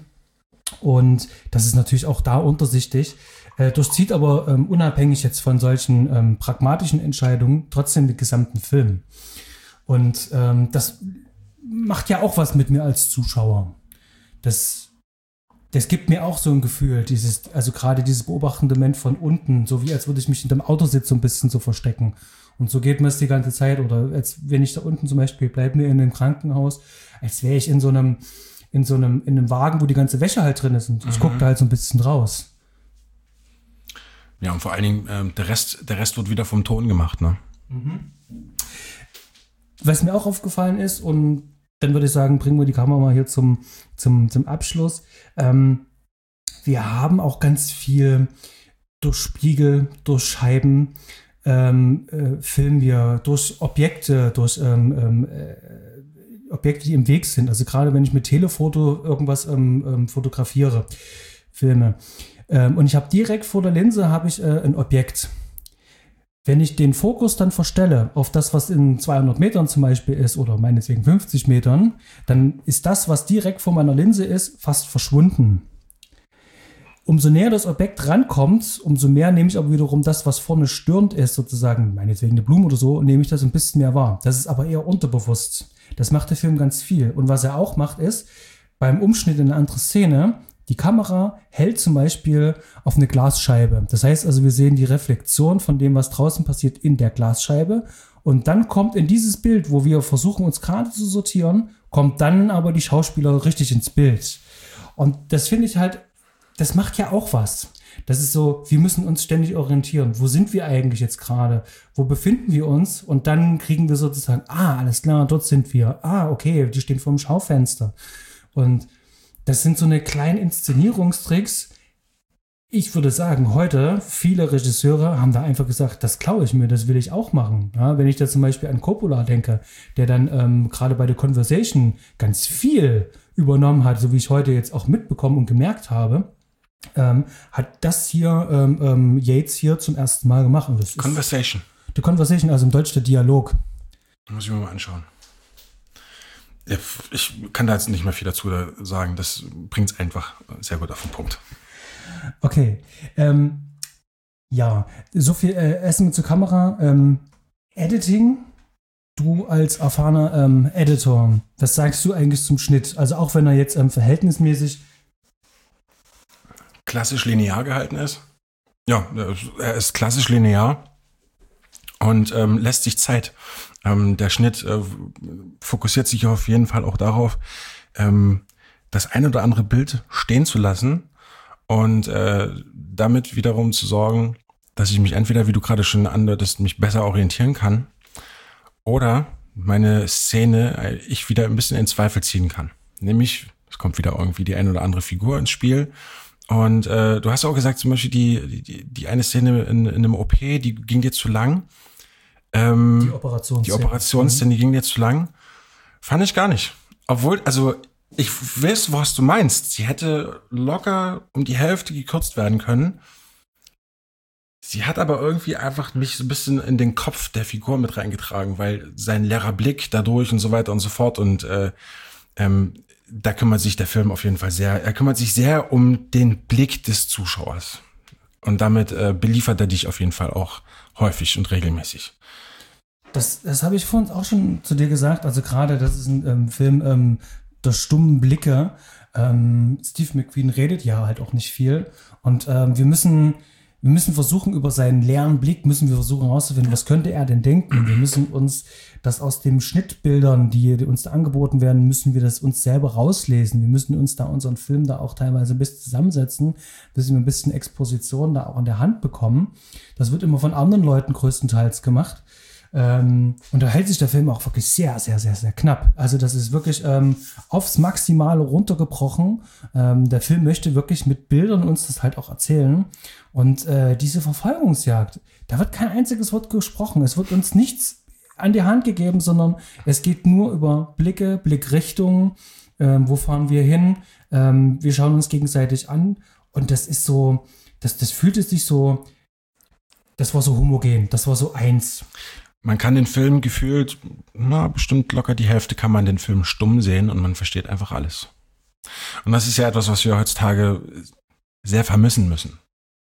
Und das ist natürlich auch da untersichtig. Äh, durchzieht aber ähm, unabhängig jetzt von solchen ähm, pragmatischen Entscheidungen trotzdem den gesamten Film. Und ähm, das macht ja auch was mit mir als Zuschauer. Das, das gibt mir auch so ein Gefühl, dieses, also gerade dieses beobachtende Moment von unten, so wie als würde ich mich hinterm Autositz so ein bisschen so verstecken. Und so geht mir es die ganze Zeit. Oder als wenn ich da unten zum Beispiel bleibe mir in einem Krankenhaus, als wäre ich in so einem, in so einem, in einem Wagen, wo die ganze Wäsche halt drin ist. Und ich mhm. gucke da halt so ein bisschen raus. Ja, und vor allen Dingen, äh, der Rest, der Rest wird wieder vom Ton gemacht, ne? Mhm. Was mir auch aufgefallen ist, und dann würde ich sagen, bringen wir die Kamera mal hier zum, zum, zum Abschluss. Ähm, wir haben auch ganz viel durch Spiegel, durch Scheiben, ähm, äh, filmen wir, durch Objekte, durch ähm, äh, Objekte, die im Weg sind. Also gerade wenn ich mit Telefoto irgendwas ähm, ähm, fotografiere, filme. Und ich habe direkt vor der Linse habe ich äh, ein Objekt. Wenn ich den Fokus dann verstelle auf das, was in zweihundert Metern zum Beispiel ist oder meinetwegen fünfzig Metern, dann ist das, was direkt vor meiner Linse ist, fast verschwunden. Umso näher das Objekt rankommt, umso mehr nehme ich aber wiederum das, was vorne störend ist, sozusagen, meinetwegen eine Blume oder so, nehme ich das ein bisschen mehr wahr. Das ist aber eher unterbewusst. Das macht der Film ganz viel. Und was er auch macht, ist, beim Umschnitt in eine andere Szene, die Kamera hält zum Beispiel auf eine Glasscheibe. Das heißt also, wir sehen die Reflexion von dem, was draußen passiert, in der Glasscheibe. Und dann kommt in dieses Bild, wo wir versuchen, uns gerade zu sortieren, kommt dann aber die Schauspieler richtig ins Bild. Und das finde ich halt, das macht ja auch was. Das ist so, wir müssen uns ständig orientieren. Wo sind wir eigentlich jetzt gerade? Wo befinden wir uns? Und dann kriegen wir sozusagen, ah, alles klar, dort sind wir. Ah, okay, die stehen vor dem Schaufenster. Und das sind so eine kleinen Inszenierungstricks. Ich würde sagen, heute, viele Regisseure haben da einfach gesagt, das klaue ich mir, das will ich auch machen. Ja, wenn ich da zum Beispiel an Coppola denke, der dann ähm, gerade bei The Conversation ganz viel übernommen hat, so wie ich heute jetzt auch mitbekommen und gemerkt habe, ähm, hat das hier ähm, ähm, Yates hier zum ersten Mal gemacht. Und das Conversation. Ist The Conversation, also im Deutsch der Dialog. Muss ich mir mal anschauen. Ich kann da jetzt nicht mehr viel dazu sagen. Das bringt es einfach sehr gut auf den Punkt. Okay. Ähm, ja, so viel äh, Essen zur Kamera. Ähm, Editing. Du als erfahrener ähm, Editor, was sagst du eigentlich zum Schnitt? Also auch wenn er jetzt ähm, verhältnismäßig klassisch linear gehalten ist. Ja, er ist klassisch linear und ähm, lässt sich Zeit. Ähm, der Schnitt äh, fokussiert sich auf jeden Fall auch darauf, ähm, das ein oder andere Bild stehen zu lassen und äh, damit wiederum zu sorgen, dass ich mich entweder, wie du gerade schon andeutest, mich besser orientieren kann oder meine Szene ich wieder ein bisschen in Zweifel ziehen kann. Nämlich, es kommt wieder irgendwie die eine oder andere Figur ins Spiel. Und äh, du hast auch gesagt, zum Beispiel die, die, die eine Szene in, in einem O P, die ging dir zu lang. Ähm, die Operationsszene. Die Operationsszene, die ging dir zu lang. Fand ich gar nicht. Obwohl, also ich weiß, was du meinst. Sie hätte locker um die Hälfte gekürzt werden können. Sie hat aber irgendwie einfach mich so ein bisschen in den Kopf der Figur mit reingetragen, weil sein leerer Blick dadurch und so weiter und so fort und äh, ähm, da kümmert sich der Film auf jeden Fall sehr, er kümmert sich sehr um den Blick des Zuschauers. Und damit äh, beliefert er dich auf jeden Fall auch häufig und regelmäßig. Das, das habe ich vorhin auch schon zu dir gesagt. Also gerade, das ist ein ähm, Film ähm, der stummen Blicke. Ähm, Steve McQueen redet ja halt auch nicht viel. Und ähm, wir müssen... Wir müssen versuchen, über seinen leeren Blick müssen wir versuchen herauszufinden, was könnte er denn denken? Wir müssen uns das aus den Schnittbildern, die, die uns da angeboten werden, müssen wir das uns selber rauslesen. Wir müssen uns da unseren Film da auch teilweise ein bisschen zusammensetzen, bis wir ein bisschen Exposition da auch in der Hand bekommen. Das wird immer von anderen Leuten größtenteils gemacht. Ähm, und da hält sich der Film auch wirklich sehr, sehr, sehr, sehr knapp. Also das ist wirklich ähm, aufs Maximale runtergebrochen. Ähm, der Film möchte wirklich mit Bildern uns das halt auch erzählen. Und äh, diese Verfolgungsjagd, da wird kein einziges Wort gesprochen. Es wird uns nichts an die Hand gegeben, sondern es geht nur über Blicke, Blickrichtungen. Ähm, wo fahren wir hin? Ähm, wir schauen uns gegenseitig an. Und das ist so, das, das fühlte sich so, das war so homogen, das war so eins. Man kann den Film gefühlt, na, bestimmt locker die Hälfte kann man den Film stumm sehen und man versteht einfach alles. Und das ist ja etwas, was wir heutzutage sehr vermissen müssen.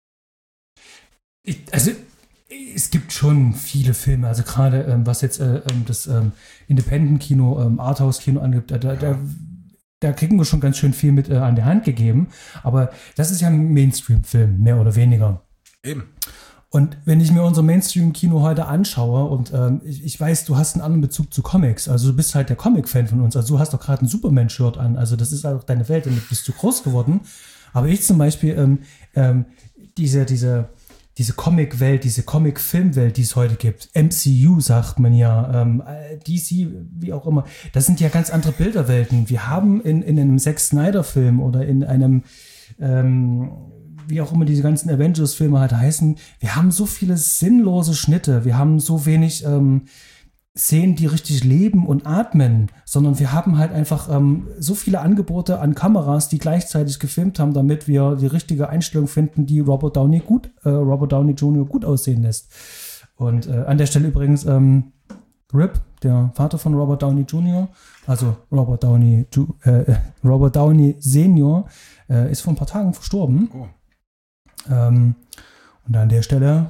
Ich, also, es gibt schon viele Filme, also gerade ähm, was jetzt äh, das ähm, Independent-Kino, ähm, Arthouse-Kino angibt, da, da, da kriegen wir schon ganz schön viel mit äh, an die Hand gegeben. Aber das ist ja ein Mainstream-Film, mehr oder weniger. Eben. Und wenn ich mir unser Mainstream-Kino heute anschaue und ähm, ich, ich weiß, du hast einen anderen Bezug zu Comics, also du bist halt der Comic-Fan von uns, also du hast doch gerade ein Superman-Shirt an, also das ist halt auch deine Welt, damit bist du groß geworden. Aber ich zum Beispiel, ähm, ähm, diese, diese, diese Comic-Welt, diese Comic-Film-Welt, die es heute gibt, M C U sagt man ja, ähm, D C, wie auch immer, das sind ja ganz andere Bilderwelten. Wir haben in, in einem Zack Snyder-Film oder in einem ähm, wie auch immer diese ganzen Avengers-Filme halt heißen, wir haben so viele sinnlose Schnitte, wir haben so wenig ähm, Szenen, die richtig leben und atmen, sondern wir haben halt einfach ähm, so viele Angebote an Kameras, die gleichzeitig gefilmt haben, damit wir die richtige Einstellung finden, die Robert Downey gut, äh, Robert Downey Junior gut aussehen lässt. Und äh, an der Stelle übrigens ähm, Rip, der Vater von Robert Downey Junior, also Robert Downey, äh, Robert Downey Senior, äh, ist vor ein paar Tagen verstorben. Oh. Ähm, und an der Stelle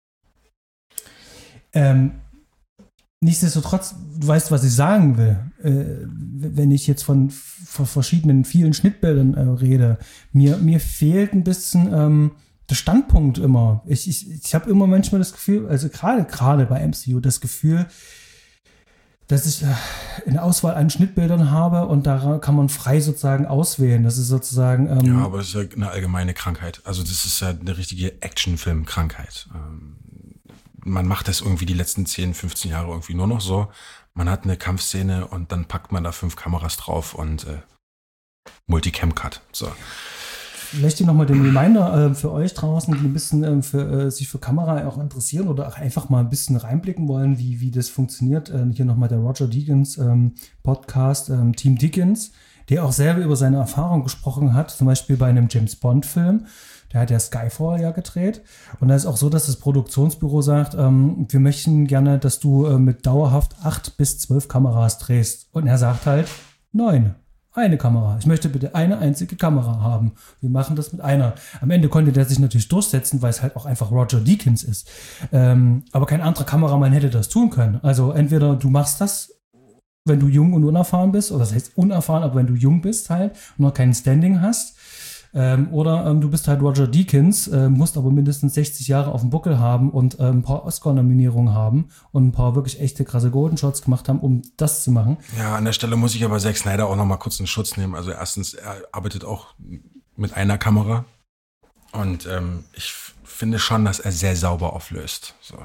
ähm, nichtsdestotrotz, du weißt, was ich sagen will, äh, wenn ich jetzt von, von verschiedenen vielen Schnittbildern äh, rede, mir, mir fehlt ein bisschen ähm, der Standpunkt immer. Ich, ich, ich habe immer manchmal das Gefühl, also gerade gerade bei M C U das Gefühl, dass ich äh, eine Auswahl an Schnittbildern habe und da kann man frei sozusagen auswählen. Das ist sozusagen... Ähm, ja, aber es ist ja eine allgemeine Krankheit. Also das ist ja eine richtige Actionfilm-Krankheit. Ähm, man macht das irgendwie die letzten zehn, fünfzehn Jahre irgendwie nur noch so. Man hat eine Kampfszene und dann packt man da fünf Kameras drauf und äh, Multicam-Cut. So. Vielleicht hier nochmal den Reminder äh, für euch draußen, die ein bisschen äh, für, äh, sich für Kamera auch interessieren oder auch einfach mal ein bisschen reinblicken wollen, wie, wie das funktioniert. Äh, hier nochmal der Roger Deakins ähm, Podcast, ähm, Team Deakins, der auch selber über seine Erfahrung gesprochen hat, zum Beispiel bei einem James Bond-Film. Der hat ja Skyfall ja gedreht. Und da ist auch so, dass das Produktionsbüro sagt, ähm, wir möchten gerne, dass du äh, mit dauerhaft acht bis zwölf Kameras drehst. Und er sagt halt, neun. Eine Kamera. Ich möchte bitte eine einzige Kamera haben. Wir machen das mit einer. Am Ende konnte der sich natürlich durchsetzen, weil es halt auch einfach Roger Deakins ist. Ähm, aber kein anderer Kameramann hätte das tun können. Also entweder du machst das, wenn du jung und unerfahren bist, oder das heißt unerfahren, aber wenn du jung bist halt und noch kein Standing hast, ähm, oder ähm, du bist halt Roger Deakins, äh, musst aber mindestens sechzig Jahre auf dem Buckel haben und äh, ein paar Oscar-Nominierungen haben und ein paar wirklich echte krasse Golden Shots gemacht haben, um das zu machen. Ja, an der Stelle muss ich aber Zack Snyder auch noch mal kurz in Schutz nehmen. Also erstens, er arbeitet auch mit einer Kamera und ähm, ich f- finde schon, dass er sehr sauber auflöst. So.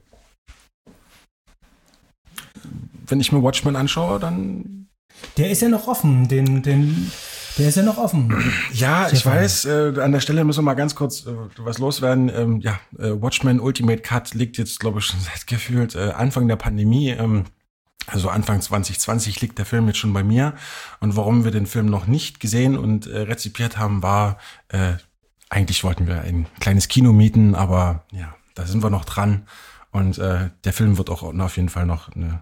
Wenn ich mir Watchmen anschaue, dann... Der ist ja noch offen, den... den Der ist ja noch offen. Ja, ich weiß, äh, an der Stelle müssen wir mal ganz kurz äh, was loswerden. Ähm, ja, äh, Watchmen Ultimate Cut liegt jetzt, glaube ich, schon seit gefühlt äh, Anfang der Pandemie, ähm, also Anfang zwanzig zwanzig liegt der Film jetzt schon bei mir. Und warum wir den Film noch nicht gesehen und äh, rezipiert haben, war, äh, eigentlich wollten wir ein kleines Kino mieten, aber ja, da sind wir noch dran. Und äh, der Film wird auch auf jeden Fall noch eine,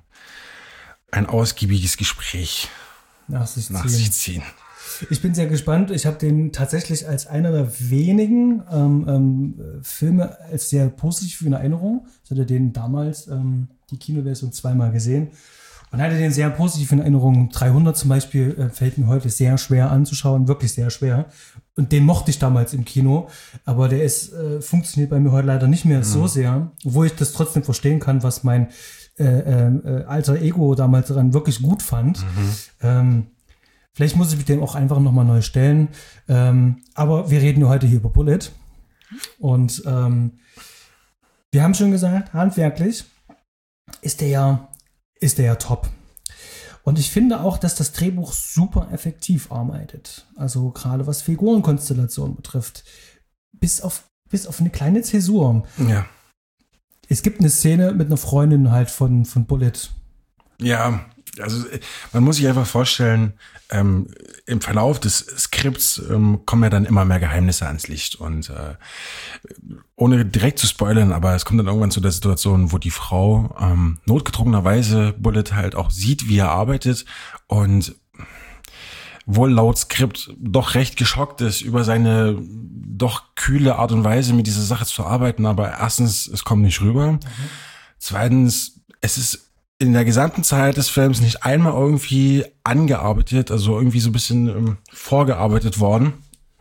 ein ausgiebiges Gespräch nach sich ziehen. Nach sich ziehen. Ich bin sehr gespannt. Ich habe den tatsächlich als einer der wenigen ähm, ähm, Filme als sehr positiv in Erinnerung. Ich hatte den damals, ähm, die Kinoversion, zweimal gesehen und hatte den sehr positiv in Erinnerung. dreihundert zum Beispiel äh, fällt mir heute sehr schwer anzuschauen, wirklich sehr schwer. Und den mochte ich damals im Kino, aber der ist äh, funktioniert bei mir heute leider nicht mehr mhm. so sehr, obwohl ich das trotzdem verstehen kann, was mein äh, äh, alter Ego damals daran wirklich gut fand. Mhm. Ähm, Vielleicht muss ich mich dem auch einfach nochmal neu stellen. Ähm, aber wir reden ja heute hier über Bullet. Und ähm, wir haben schon gesagt, handwerklich ist der ja, ist der ja top. Und ich finde auch, dass das Drehbuch super effektiv arbeitet. Also gerade was Figurenkonstellation betrifft. Bis auf, bis auf eine kleine Zäsur. Ja. Es gibt eine Szene mit einer Freundin halt von, von Bullet. Ja, also man muss sich einfach vorstellen, ähm, im Verlauf des Skripts ähm, kommen ja dann immer mehr Geheimnisse ans Licht und äh, ohne direkt zu spoilern, aber es kommt dann irgendwann zu der Situation, wo die Frau ähm, notgedrungenerweise Bullet halt auch sieht, wie er arbeitet und wohl laut Skript doch recht geschockt ist über seine doch kühle Art und Weise, mit dieser Sache zu arbeiten, aber erstens, es kommt nicht rüber. Mhm. Zweitens, es ist in der gesamten Zeit des Films nicht einmal irgendwie angearbeitet, also irgendwie so ein bisschen ähm, vorgearbeitet worden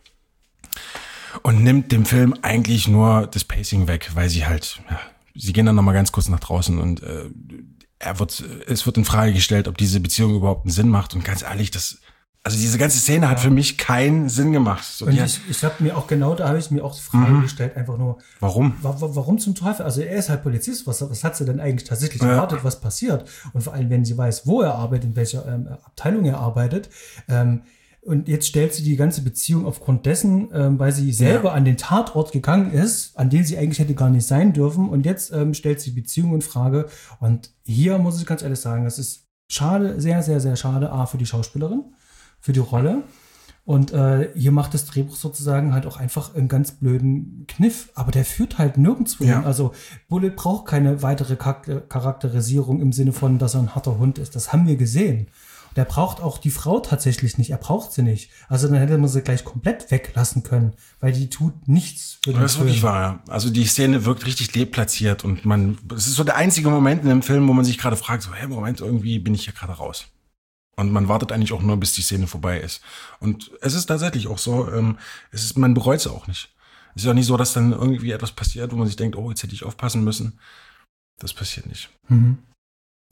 und nimmt dem Film eigentlich nur das Pacing weg, weil sie halt, ja, sie gehen dann nochmal ganz kurz nach draußen und äh, er wird, es wird in Frage gestellt, ob diese Beziehung überhaupt einen Sinn macht und ganz ehrlich, das Also diese ganze Szene hat ja. für mich keinen Sinn gemacht. So, und ich, ich habe mir auch genau, da habe ich mir auch die Frage mhm. gestellt, einfach nur, warum? Wa- wa- warum zum Teufel? Also er ist halt Polizist, was, was hat sie denn eigentlich tatsächlich ja. erwartet, was passiert? Und vor allem, wenn sie weiß, wo er arbeitet, in welcher ähm, Abteilung er arbeitet. Ähm, und jetzt stellt sie die ganze Beziehung aufgrund dessen, ähm, weil sie selber ja. an den Tatort gegangen ist, an den sie eigentlich hätte gar nicht sein dürfen. Und jetzt ähm, stellt sie die Beziehung in Frage. Und hier muss ich ganz ehrlich sagen, das ist schade, sehr, sehr, sehr schade, A, für die Schauspielerin, für die Rolle. Und äh, hier macht das Drehbuch sozusagen halt auch einfach einen ganz blöden Kniff. Aber der führt halt nirgendwo hin. Ja. Also Bullet braucht keine weitere Charakter- Charakterisierung im Sinne von, dass er ein harter Hund ist. Das haben wir gesehen. Der braucht auch die Frau tatsächlich nicht. Er braucht sie nicht. Also dann hätte man sie gleich komplett weglassen können, weil die tut nichts für den Das ist Film. wirklich wahr, ja. Also die Szene wirkt richtig deplatziert und man, es ist so der einzige Moment in dem Film, wo man sich gerade fragt, so, hey, Moment, irgendwie bin ich hier gerade raus. Und man wartet eigentlich auch nur, bis die Szene vorbei ist. Und es ist tatsächlich auch so, ähm, es ist, man bereut es auch nicht. Es ist auch nicht so, dass dann irgendwie etwas passiert, wo man sich denkt, oh, jetzt hätte ich aufpassen müssen. Das passiert nicht. Mhm.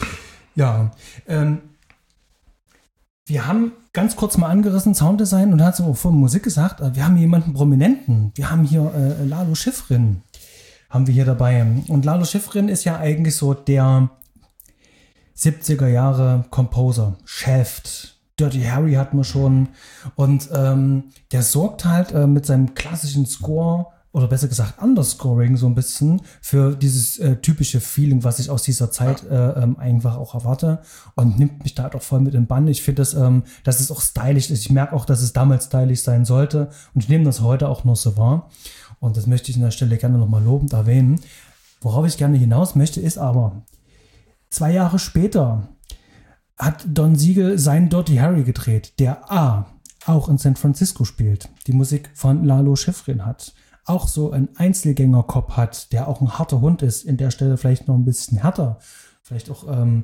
Ja, ähm, wir haben ganz kurz mal angerissen Sounddesign und hat so von Musik gesagt, wir haben hier jemanden Prominenten. Wir haben hier äh, Lalo Schifrin, haben wir hier dabei. Und Lalo Schifrin ist ja eigentlich so der siebziger Jahre Composer, Chef. Dirty Harry hatten wir schon. Und ähm, der sorgt halt äh, mit seinem klassischen Score, oder besser gesagt Underscoring so ein bisschen, für dieses äh, typische Feeling, was ich aus dieser Zeit äh, ähm, einfach auch erwarte, und nimmt mich da halt auch voll mit in den Bann. Ich finde, das, ähm, dass es auch stylisch ist. Ich merke auch, dass es damals stylisch sein sollte, und ich nehme das heute auch noch so wahr. Und das möchte ich an der Stelle gerne nochmal lobend erwähnen. Worauf ich gerne hinaus möchte, ist aber, zwei Jahre später hat Don Siegel seinen Dirty Harry gedreht, der A, auch in San Francisco spielt, die Musik von Lalo Schifrin hat, auch so einen Einzelgänger-Cop hat, der auch ein harter Hund ist, in der Stelle vielleicht noch ein bisschen härter, vielleicht auch, ähm,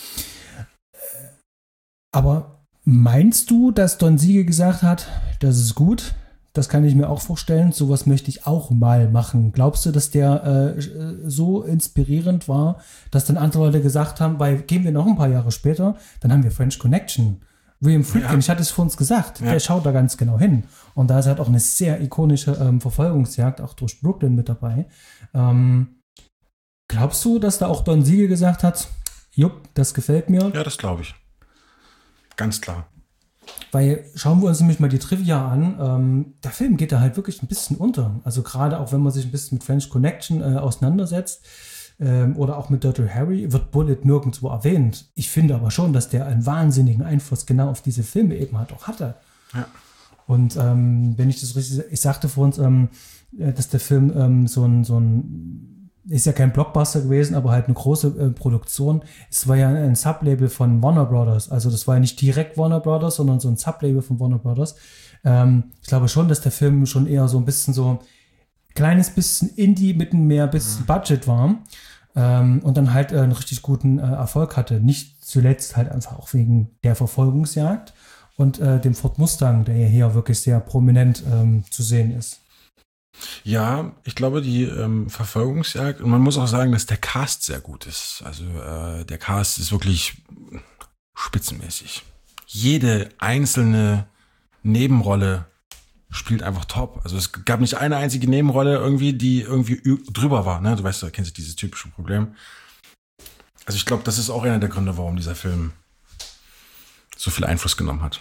aber meinst du, dass Don Siegel gesagt hat, das ist gut, das kann ich mir auch vorstellen, sowas möchte ich auch mal machen? Glaubst du, dass der äh, so inspirierend war, dass dann andere Leute gesagt haben, bei, gehen wir noch ein paar Jahre später, dann haben wir French Connection. William Friedkin, ja. Ich hatte es vor uns gesagt, ja. Der schaut da ganz genau hin. Und da ist halt auch eine sehr ikonische ähm, Verfolgungsjagd, auch durch Brooklyn mit dabei. Ähm, glaubst du, dass da auch Don Siegel gesagt hat, jupp, das gefällt mir? Ja, das glaube ich. Ganz klar. Weil, schauen wir uns nämlich mal die Trivia an, ähm, der Film geht da halt wirklich ein bisschen unter. Also gerade auch, wenn man sich ein bisschen mit French Connection äh, auseinandersetzt, ähm, oder auch mit Dirty Harry, wird Bullitt nirgendwo erwähnt. Ich finde aber schon, dass der einen wahnsinnigen Einfluss genau auf diese Filme eben halt auch hatte. Ja. Und ähm, wenn ich das richtig, ich sagte vor uns, ähm, dass der Film ähm, so ein, so ein, ist ja kein Blockbuster gewesen, aber halt eine große äh, Produktion. Es war ja ein Sublabel von Warner Brothers. Also das war ja nicht direkt Warner Brothers, sondern so ein Sublabel von Warner Brothers. Ähm, ich glaube schon, dass der Film schon eher so ein bisschen so kleines bisschen Indie mit einem mehr bisschen Budget war. Ähm, und dann halt äh, einen richtig guten äh, Erfolg hatte. Nicht zuletzt halt einfach auch wegen der Verfolgungsjagd und äh, dem Ford Mustang, der ja hier wirklich sehr prominent ähm, zu sehen ist. Ja, ich glaube, die ähm, Verfolgungsjagd, und man muss auch sagen, dass der Cast sehr gut ist. Also äh, der Cast ist wirklich spitzenmäßig. Jede einzelne Nebenrolle spielt einfach top. Also es gab nicht eine einzige Nebenrolle irgendwie, die irgendwie ü- drüber war. Ne? Du weißt, du kennst dieses typische Problem. Also ich glaube, das ist auch einer der Gründe, warum dieser Film so viel Einfluss genommen hat.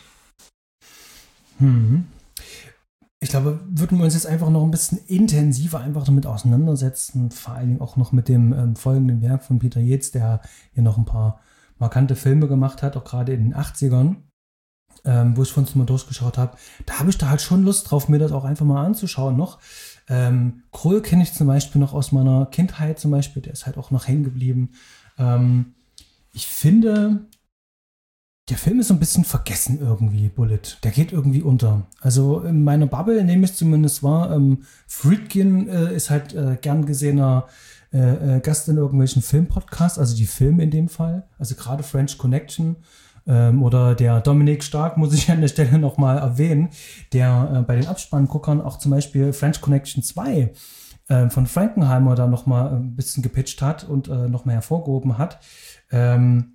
Hm. Ich glaube, würden wir uns jetzt einfach noch ein bisschen intensiver einfach damit auseinandersetzen, vor allen Dingen auch noch mit dem ähm, folgenden Werk von Peter Yates, der hier noch ein paar markante Filme gemacht hat, auch gerade in den achtzigern. Ähm, wo ich von uns mal durchgeschaut habe, da habe ich da halt schon Lust drauf, mir das auch einfach mal anzuschauen noch. Ähm, Krull kenne ich zum Beispiel noch aus meiner Kindheit zum Beispiel, der ist halt auch noch hängen geblieben. Ähm, ich finde, der Film ist so ein bisschen vergessen irgendwie, Bullitt. Der geht irgendwie unter. Also in meiner Bubble, nehme ich zumindest wahr, ähm, Friedkin äh, ist halt äh, gern gesehener äh, äh, Gast in irgendwelchen Filmpodcasts, also die Filme in dem Fall, also gerade French Connection. Ähm, oder der Dominik Stark, muss ich an der Stelle nochmal erwähnen, der äh, bei den Abspannguckern auch zum Beispiel French Connection zwei äh, von Frankenheimer da nochmal ein bisschen gepitcht hat und äh, nochmal hervorgehoben hat. Ähm,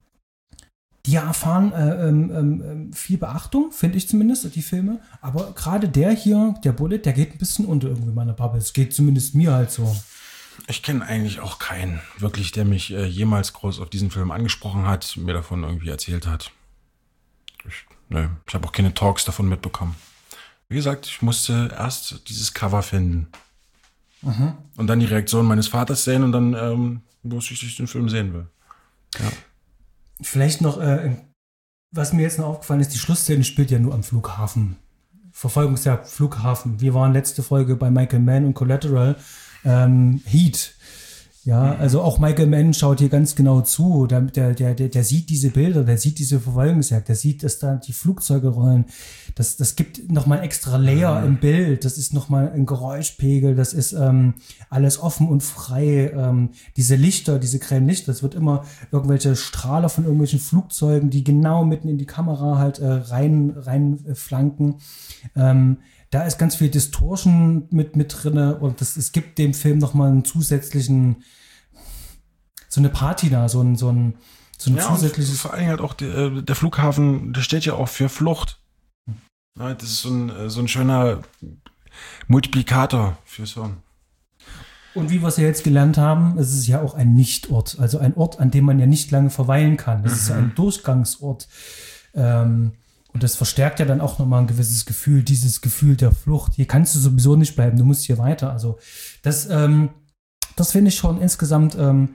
die erfahren äh, ähm, viel Beachtung, finde ich zumindest, die Filme. Aber gerade der hier, der Bullitt, der geht ein bisschen unter irgendwie meiner Bubble. Es geht zumindest mir halt so. Ich kenne eigentlich auch keinen, wirklich, der mich äh, jemals groß auf diesen Film angesprochen hat, mir davon irgendwie erzählt hat. Ich, ne, ich habe auch keine Talks davon mitbekommen. Wie gesagt, ich musste erst dieses Cover finden. Mhm. Und dann die Reaktion meines Vaters sehen und dann ähm, wusste ich, dass ich den Film sehen will. Ja. Vielleicht noch, äh, was mir jetzt noch aufgefallen ist, die Schlussszene spielt ja nur am Flughafen. Verfolgungsjagd, Flughafen. Wir waren letzte Folge bei Michael Mann und Collateral. Ähm, Heat. Ja, also auch Michael Mann schaut hier ganz genau zu. Der, der, der, der sieht diese Bilder, der sieht diese Verfolgungsjagd, der sieht, dass da die Flugzeuge rollen. Das, das gibt nochmal ein extra Layer im Bild. Das ist nochmal ein Geräuschpegel. Das ist ähm, alles offen und frei. Ähm, diese Lichter, diese grellen Lichter, das wird immer irgendwelche Strahler von irgendwelchen Flugzeugen, die genau mitten in die Kamera halt äh, rein, rein äh, flanken. Ähm, Da ist ganz viel Distortion mit, mit drinne und das, es gibt dem Film nochmal einen zusätzlichen, so eine Patina, so ein, so ein, So ein ja, zusätzliches. vor allem halt auch der, der Flughafen, der steht ja auch für Flucht. Ja, das ist so ein, so ein schöner Multiplikator fürs Hirn. Und wie wir es ja jetzt gelernt haben, es ist ja auch ein Nichtort. Also ein Ort, an dem man ja nicht lange verweilen kann. Das mhm. ist ja ein Durchgangsort. Ähm, und das verstärkt ja dann auch nochmal ein gewisses Gefühl, dieses Gefühl der Flucht. Hier kannst du sowieso nicht bleiben, du musst hier weiter. Also das, ähm, das finde ich schon insgesamt, ähm,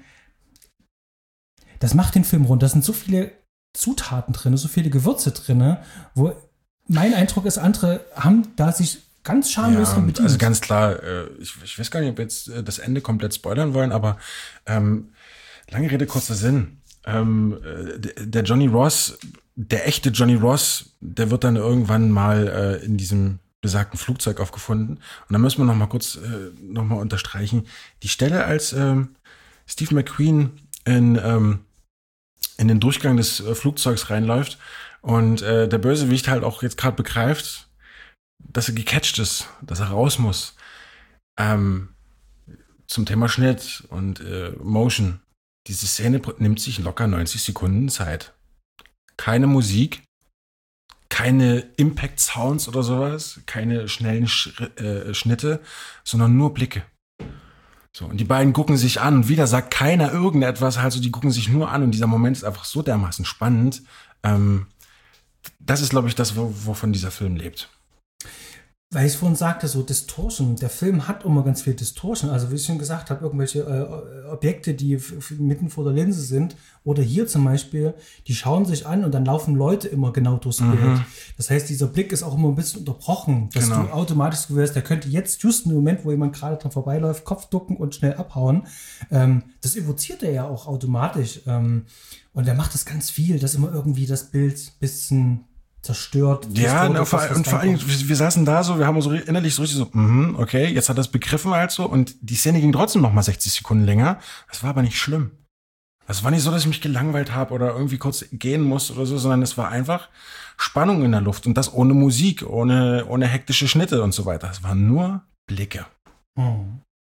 das macht den Film rund. Da sind so viele Zutaten drin, so viele Gewürze drin, wo mein Eindruck ist, andere haben da sich ganz schamlos ja, bedient. Also ganz klar, äh, ich, ich weiß gar nicht, ob wir jetzt äh, das Ende komplett spoilern wollen, aber ähm, lange Rede, kurzer Sinn. Ähm, äh, der Johnny Ross, der echte Johnny Ross, der wird dann irgendwann mal äh, in diesem besagten Flugzeug aufgefunden. Und da müssen wir noch mal kurz äh, noch mal unterstreichen. Die Stelle, als ähm, Steve McQueen in, ähm, in den Durchgang des äh, Flugzeugs reinläuft und äh, der Bösewicht halt auch jetzt gerade begreift, dass er gecatcht ist, dass er raus muss. Ähm, zum Thema Schnitt und äh, Motion. Diese Szene nimmt sich locker neunzig Sekunden Zeit. Keine Musik, keine Impact-Sounds oder sowas, keine schnellen Sch- äh, Schnitte, sondern nur Blicke. So, und die beiden gucken sich an und wieder sagt keiner irgendetwas, also die gucken sich nur an und dieser Moment ist einfach so dermaßen spannend. Ähm, das ist, glaube ich, das, wovon dieser Film lebt. Weil ich vorhin sagte, so Distortion, der Film hat immer ganz viel Distortion, also wie ich schon gesagt habe, irgendwelche äh, Objekte, die f- f- mitten vor der Linse sind, oder hier zum Beispiel, die schauen sich an und dann laufen Leute immer genau durchs Mhm. Bild. Das heißt, dieser Blick ist auch immer ein bisschen unterbrochen, dass Genau. du automatisch gewährst, der könnte jetzt just im Moment, wo jemand gerade dran vorbeiläuft, Kopf ducken und schnell abhauen. Ähm, das evoziert er ja auch automatisch. Ähm, und er macht das ganz viel, dass immer irgendwie das Bild ein bisschen zerstört. Ja, distortet, na, vor, dass was und vor allem, reinkommt. wir, wir saßen da so, wir haben so innerlich so richtig so, mhm, okay, jetzt hat er es begriffen halt so und die Szene ging trotzdem noch mal sechzig Sekunden länger. Das war aber nicht schlimm. Es war nicht so, dass ich mich gelangweilt habe oder irgendwie kurz gehen musste oder so, sondern es war einfach Spannung in der Luft und das ohne Musik, ohne, ohne hektische Schnitte und so weiter. Es waren nur Blicke. Hm.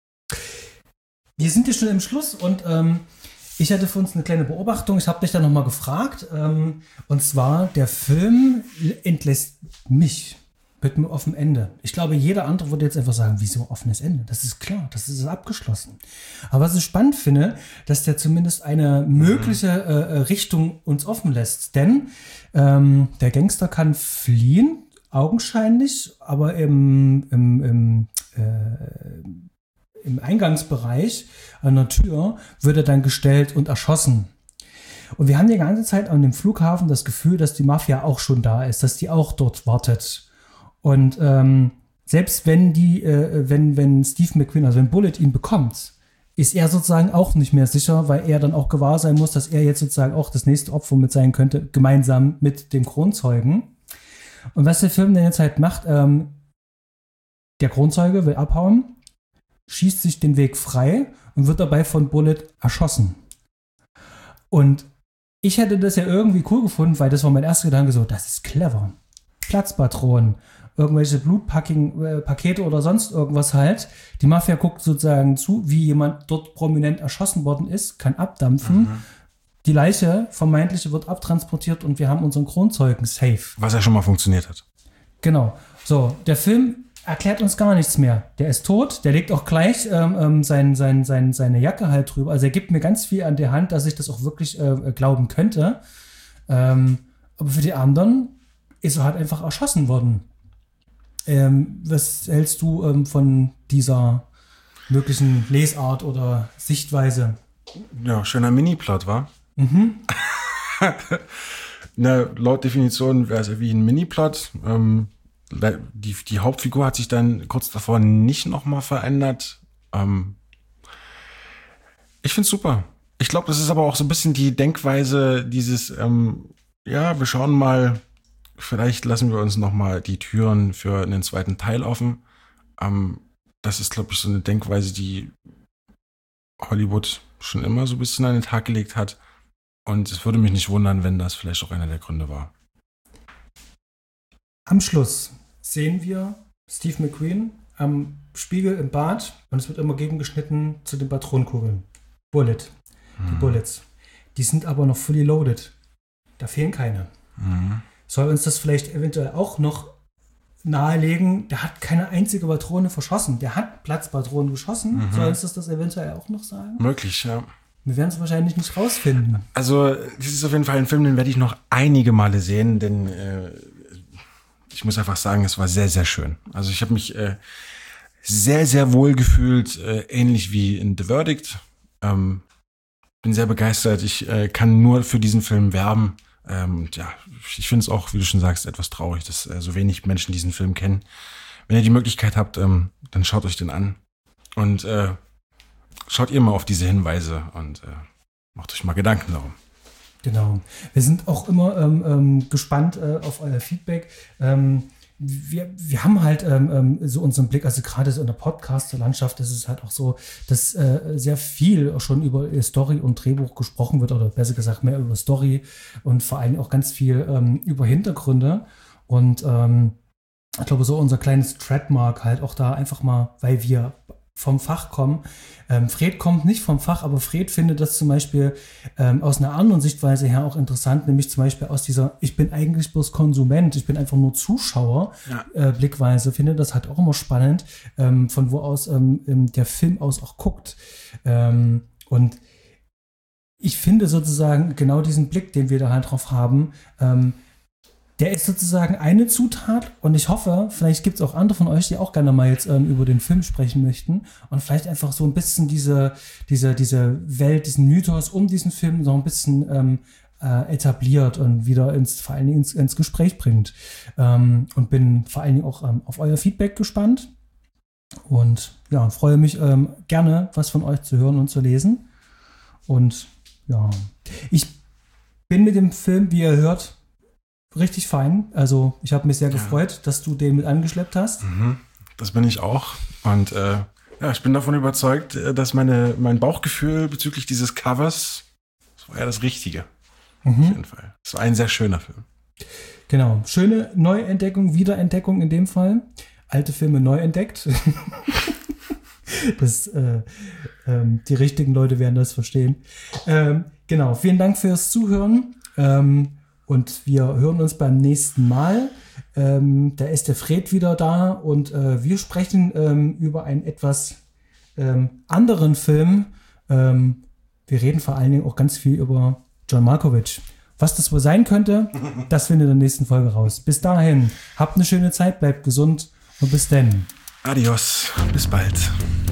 Wir sind jetzt schon im Schluss und ähm, ich hatte für uns eine kleine Beobachtung. Ich habe dich da nochmal gefragt. Ähm, und zwar, der Film entlässt mich mit einem offenen Ende. Ich glaube, jeder andere würde jetzt einfach sagen, wieso offenes Ende? Das ist klar, das ist abgeschlossen. Aber was ich spannend finde, dass der zumindest eine mögliche äh, Richtung uns offen lässt. Denn ähm, der Gangster kann fliehen, augenscheinlich, aber im, im, im äh, im Eingangsbereich an der Tür wird er dann gestellt und erschossen. Und wir haben die ganze Zeit an dem Flughafen das Gefühl, dass die Mafia auch schon da ist, dass die auch dort wartet. Und ähm, selbst wenn die, äh, wenn, wenn Steve McQueen, also wenn Bullitt ihn bekommt, ist er sozusagen auch nicht mehr sicher, weil er dann auch gewahr sein muss, dass er jetzt sozusagen auch das nächste Opfer mit sein könnte, gemeinsam mit dem Kronzeugen. Und was der Film denn jetzt halt macht, ähm, der Kronzeuge will abhauen, schießt sich den Weg frei und wird dabei von Bullitt erschossen. Und ich hätte das ja irgendwie cool gefunden, weil das war mein erster Gedanke so, das ist clever. Platzpatronen, irgendwelche Blutpakete oder sonst irgendwas halt. Die Mafia guckt sozusagen zu, wie jemand dort prominent erschossen worden ist, kann abdampfen. Mhm. Die Leiche, vermeintliche, wird abtransportiert und wir haben unseren Kronzeugen safe. Was ja schon mal funktioniert hat. Genau. So, der Film erklärt uns gar nichts mehr. Der ist tot, der legt auch gleich ähm, sein, sein, sein, seine Jacke halt drüber. Also er gibt mir ganz viel an der Hand, dass ich das auch wirklich äh, glauben könnte. Ähm, aber für die anderen ist er halt einfach erschossen worden. Ähm, was hältst du ähm, von dieser möglichen Lesart oder Sichtweise? Ja, schöner Mini-Plot, wa? Mhm. Na, laut Definition wäre es ja wie ein Mini-Plot. Ähm, Die, die Hauptfigur hat sich dann kurz davor nicht nochmal verändert. Ähm ich find's super. Ich glaube, das ist aber auch so ein bisschen die Denkweise dieses, ähm, ja, wir schauen mal, vielleicht lassen wir uns nochmal die Türen für einen zweiten Teil offen. Ähm, das ist, glaube ich, so eine Denkweise, die Hollywood schon immer so ein bisschen an den Tag gelegt hat. Und es würde mich nicht wundern, wenn das vielleicht auch einer der Gründe war. Am Schluss sehen wir Steve McQueen am Spiegel im Bad und es wird immer gegengeschnitten zu den Patronenkugeln. Bullet, die hm. Bullets. Die sind aber noch fully loaded. Da fehlen keine. Mhm. Soll uns das vielleicht eventuell auch noch nahelegen, der hat keine einzige Patrone verschossen. Der hat Platzpatronen geschossen. Mhm. Soll uns das, das eventuell auch noch sagen? Möglich, ja. Wir werden es wahrscheinlich nicht rausfinden. Also, das ist auf jeden Fall ein Film, den werde ich noch einige Male sehen, denn äh, ich muss einfach sagen, es war sehr, sehr schön. Also ich habe mich äh, sehr, sehr wohl gefühlt, äh, ähnlich wie in The Verdict. Ähm, bin sehr begeistert. Ich äh, kann nur für diesen Film werben. Ähm, und ja, ich finde es auch, wie du schon sagst, etwas traurig, dass äh, so wenig Menschen diesen Film kennen. Wenn ihr die Möglichkeit habt, ähm, dann schaut euch den an. Und äh, schaut ihr mal auf diese Hinweise und äh, macht euch mal Gedanken darum. Genau. Wir sind auch immer ähm, ähm, gespannt äh, auf euer Feedback. Ähm, wir, wir haben halt ähm, so unseren Blick, also gerade so in der Podcast-Landschaft ist es halt auch so, dass äh, sehr viel auch schon über Story und Drehbuch gesprochen wird, oder besser gesagt mehr über Story und vor allem auch ganz viel ähm, über Hintergründe. Und ähm, ich glaube, so unser kleines Trademark halt auch da einfach mal, weil wir vom Fach kommen. Ähm, Fred kommt nicht vom Fach, aber Fred findet das zum Beispiel ähm, aus einer anderen Sichtweise her auch interessant, nämlich zum Beispiel aus dieser, ich bin eigentlich bloß Konsument, ich bin einfach nur Zuschauer, ja. äh, Blickweise, findet das halt auch immer spannend, ähm, von wo aus ähm, der Film aus auch guckt. Ähm, und ich finde sozusagen genau diesen Blick, den wir da halt drauf haben, ähm, der ist sozusagen eine Zutat und ich hoffe, vielleicht gibt es auch andere von euch, die auch gerne mal jetzt ähm, über den Film sprechen möchten und vielleicht einfach so ein bisschen diese, diese, diese Welt, diesen Mythos um diesen Film noch ein bisschen ähm, äh, etabliert und wieder ins, vor allen Dingen ins, ins Gespräch bringt. Ähm, und bin vor allen Dingen auch ähm, auf euer Feedback gespannt und ja, freue mich ähm, gerne, was von euch zu hören und zu lesen. Und ja, ich bin mit dem Film, wie ihr hört, richtig fein. Also ich habe mich sehr ja. gefreut, dass du den mit angeschleppt hast. Mhm, das bin ich auch. Und äh, ja, ich bin davon überzeugt, dass meine, mein Bauchgefühl bezüglich dieses Covers, das war ja das Richtige. Mhm. Auf jeden Fall. Es war ein sehr schöner Film. Genau. Schöne Neuentdeckung, Wiederentdeckung in dem Fall. Alte Filme neu entdeckt. das, äh, ähm, die richtigen Leute werden das verstehen. Ähm, genau. Vielen Dank fürs Zuhören. Ähm, Und wir hören uns beim nächsten Mal. Ähm, da ist der Fred wieder da und äh, wir sprechen ähm, über einen etwas ähm, anderen Film. Ähm, wir reden vor allen Dingen auch ganz viel über John Malkovich. Was das wohl sein könnte, das findet in der nächsten Folge raus. Bis dahin, habt eine schöne Zeit, bleibt gesund und bis dann. Adios, bis bald.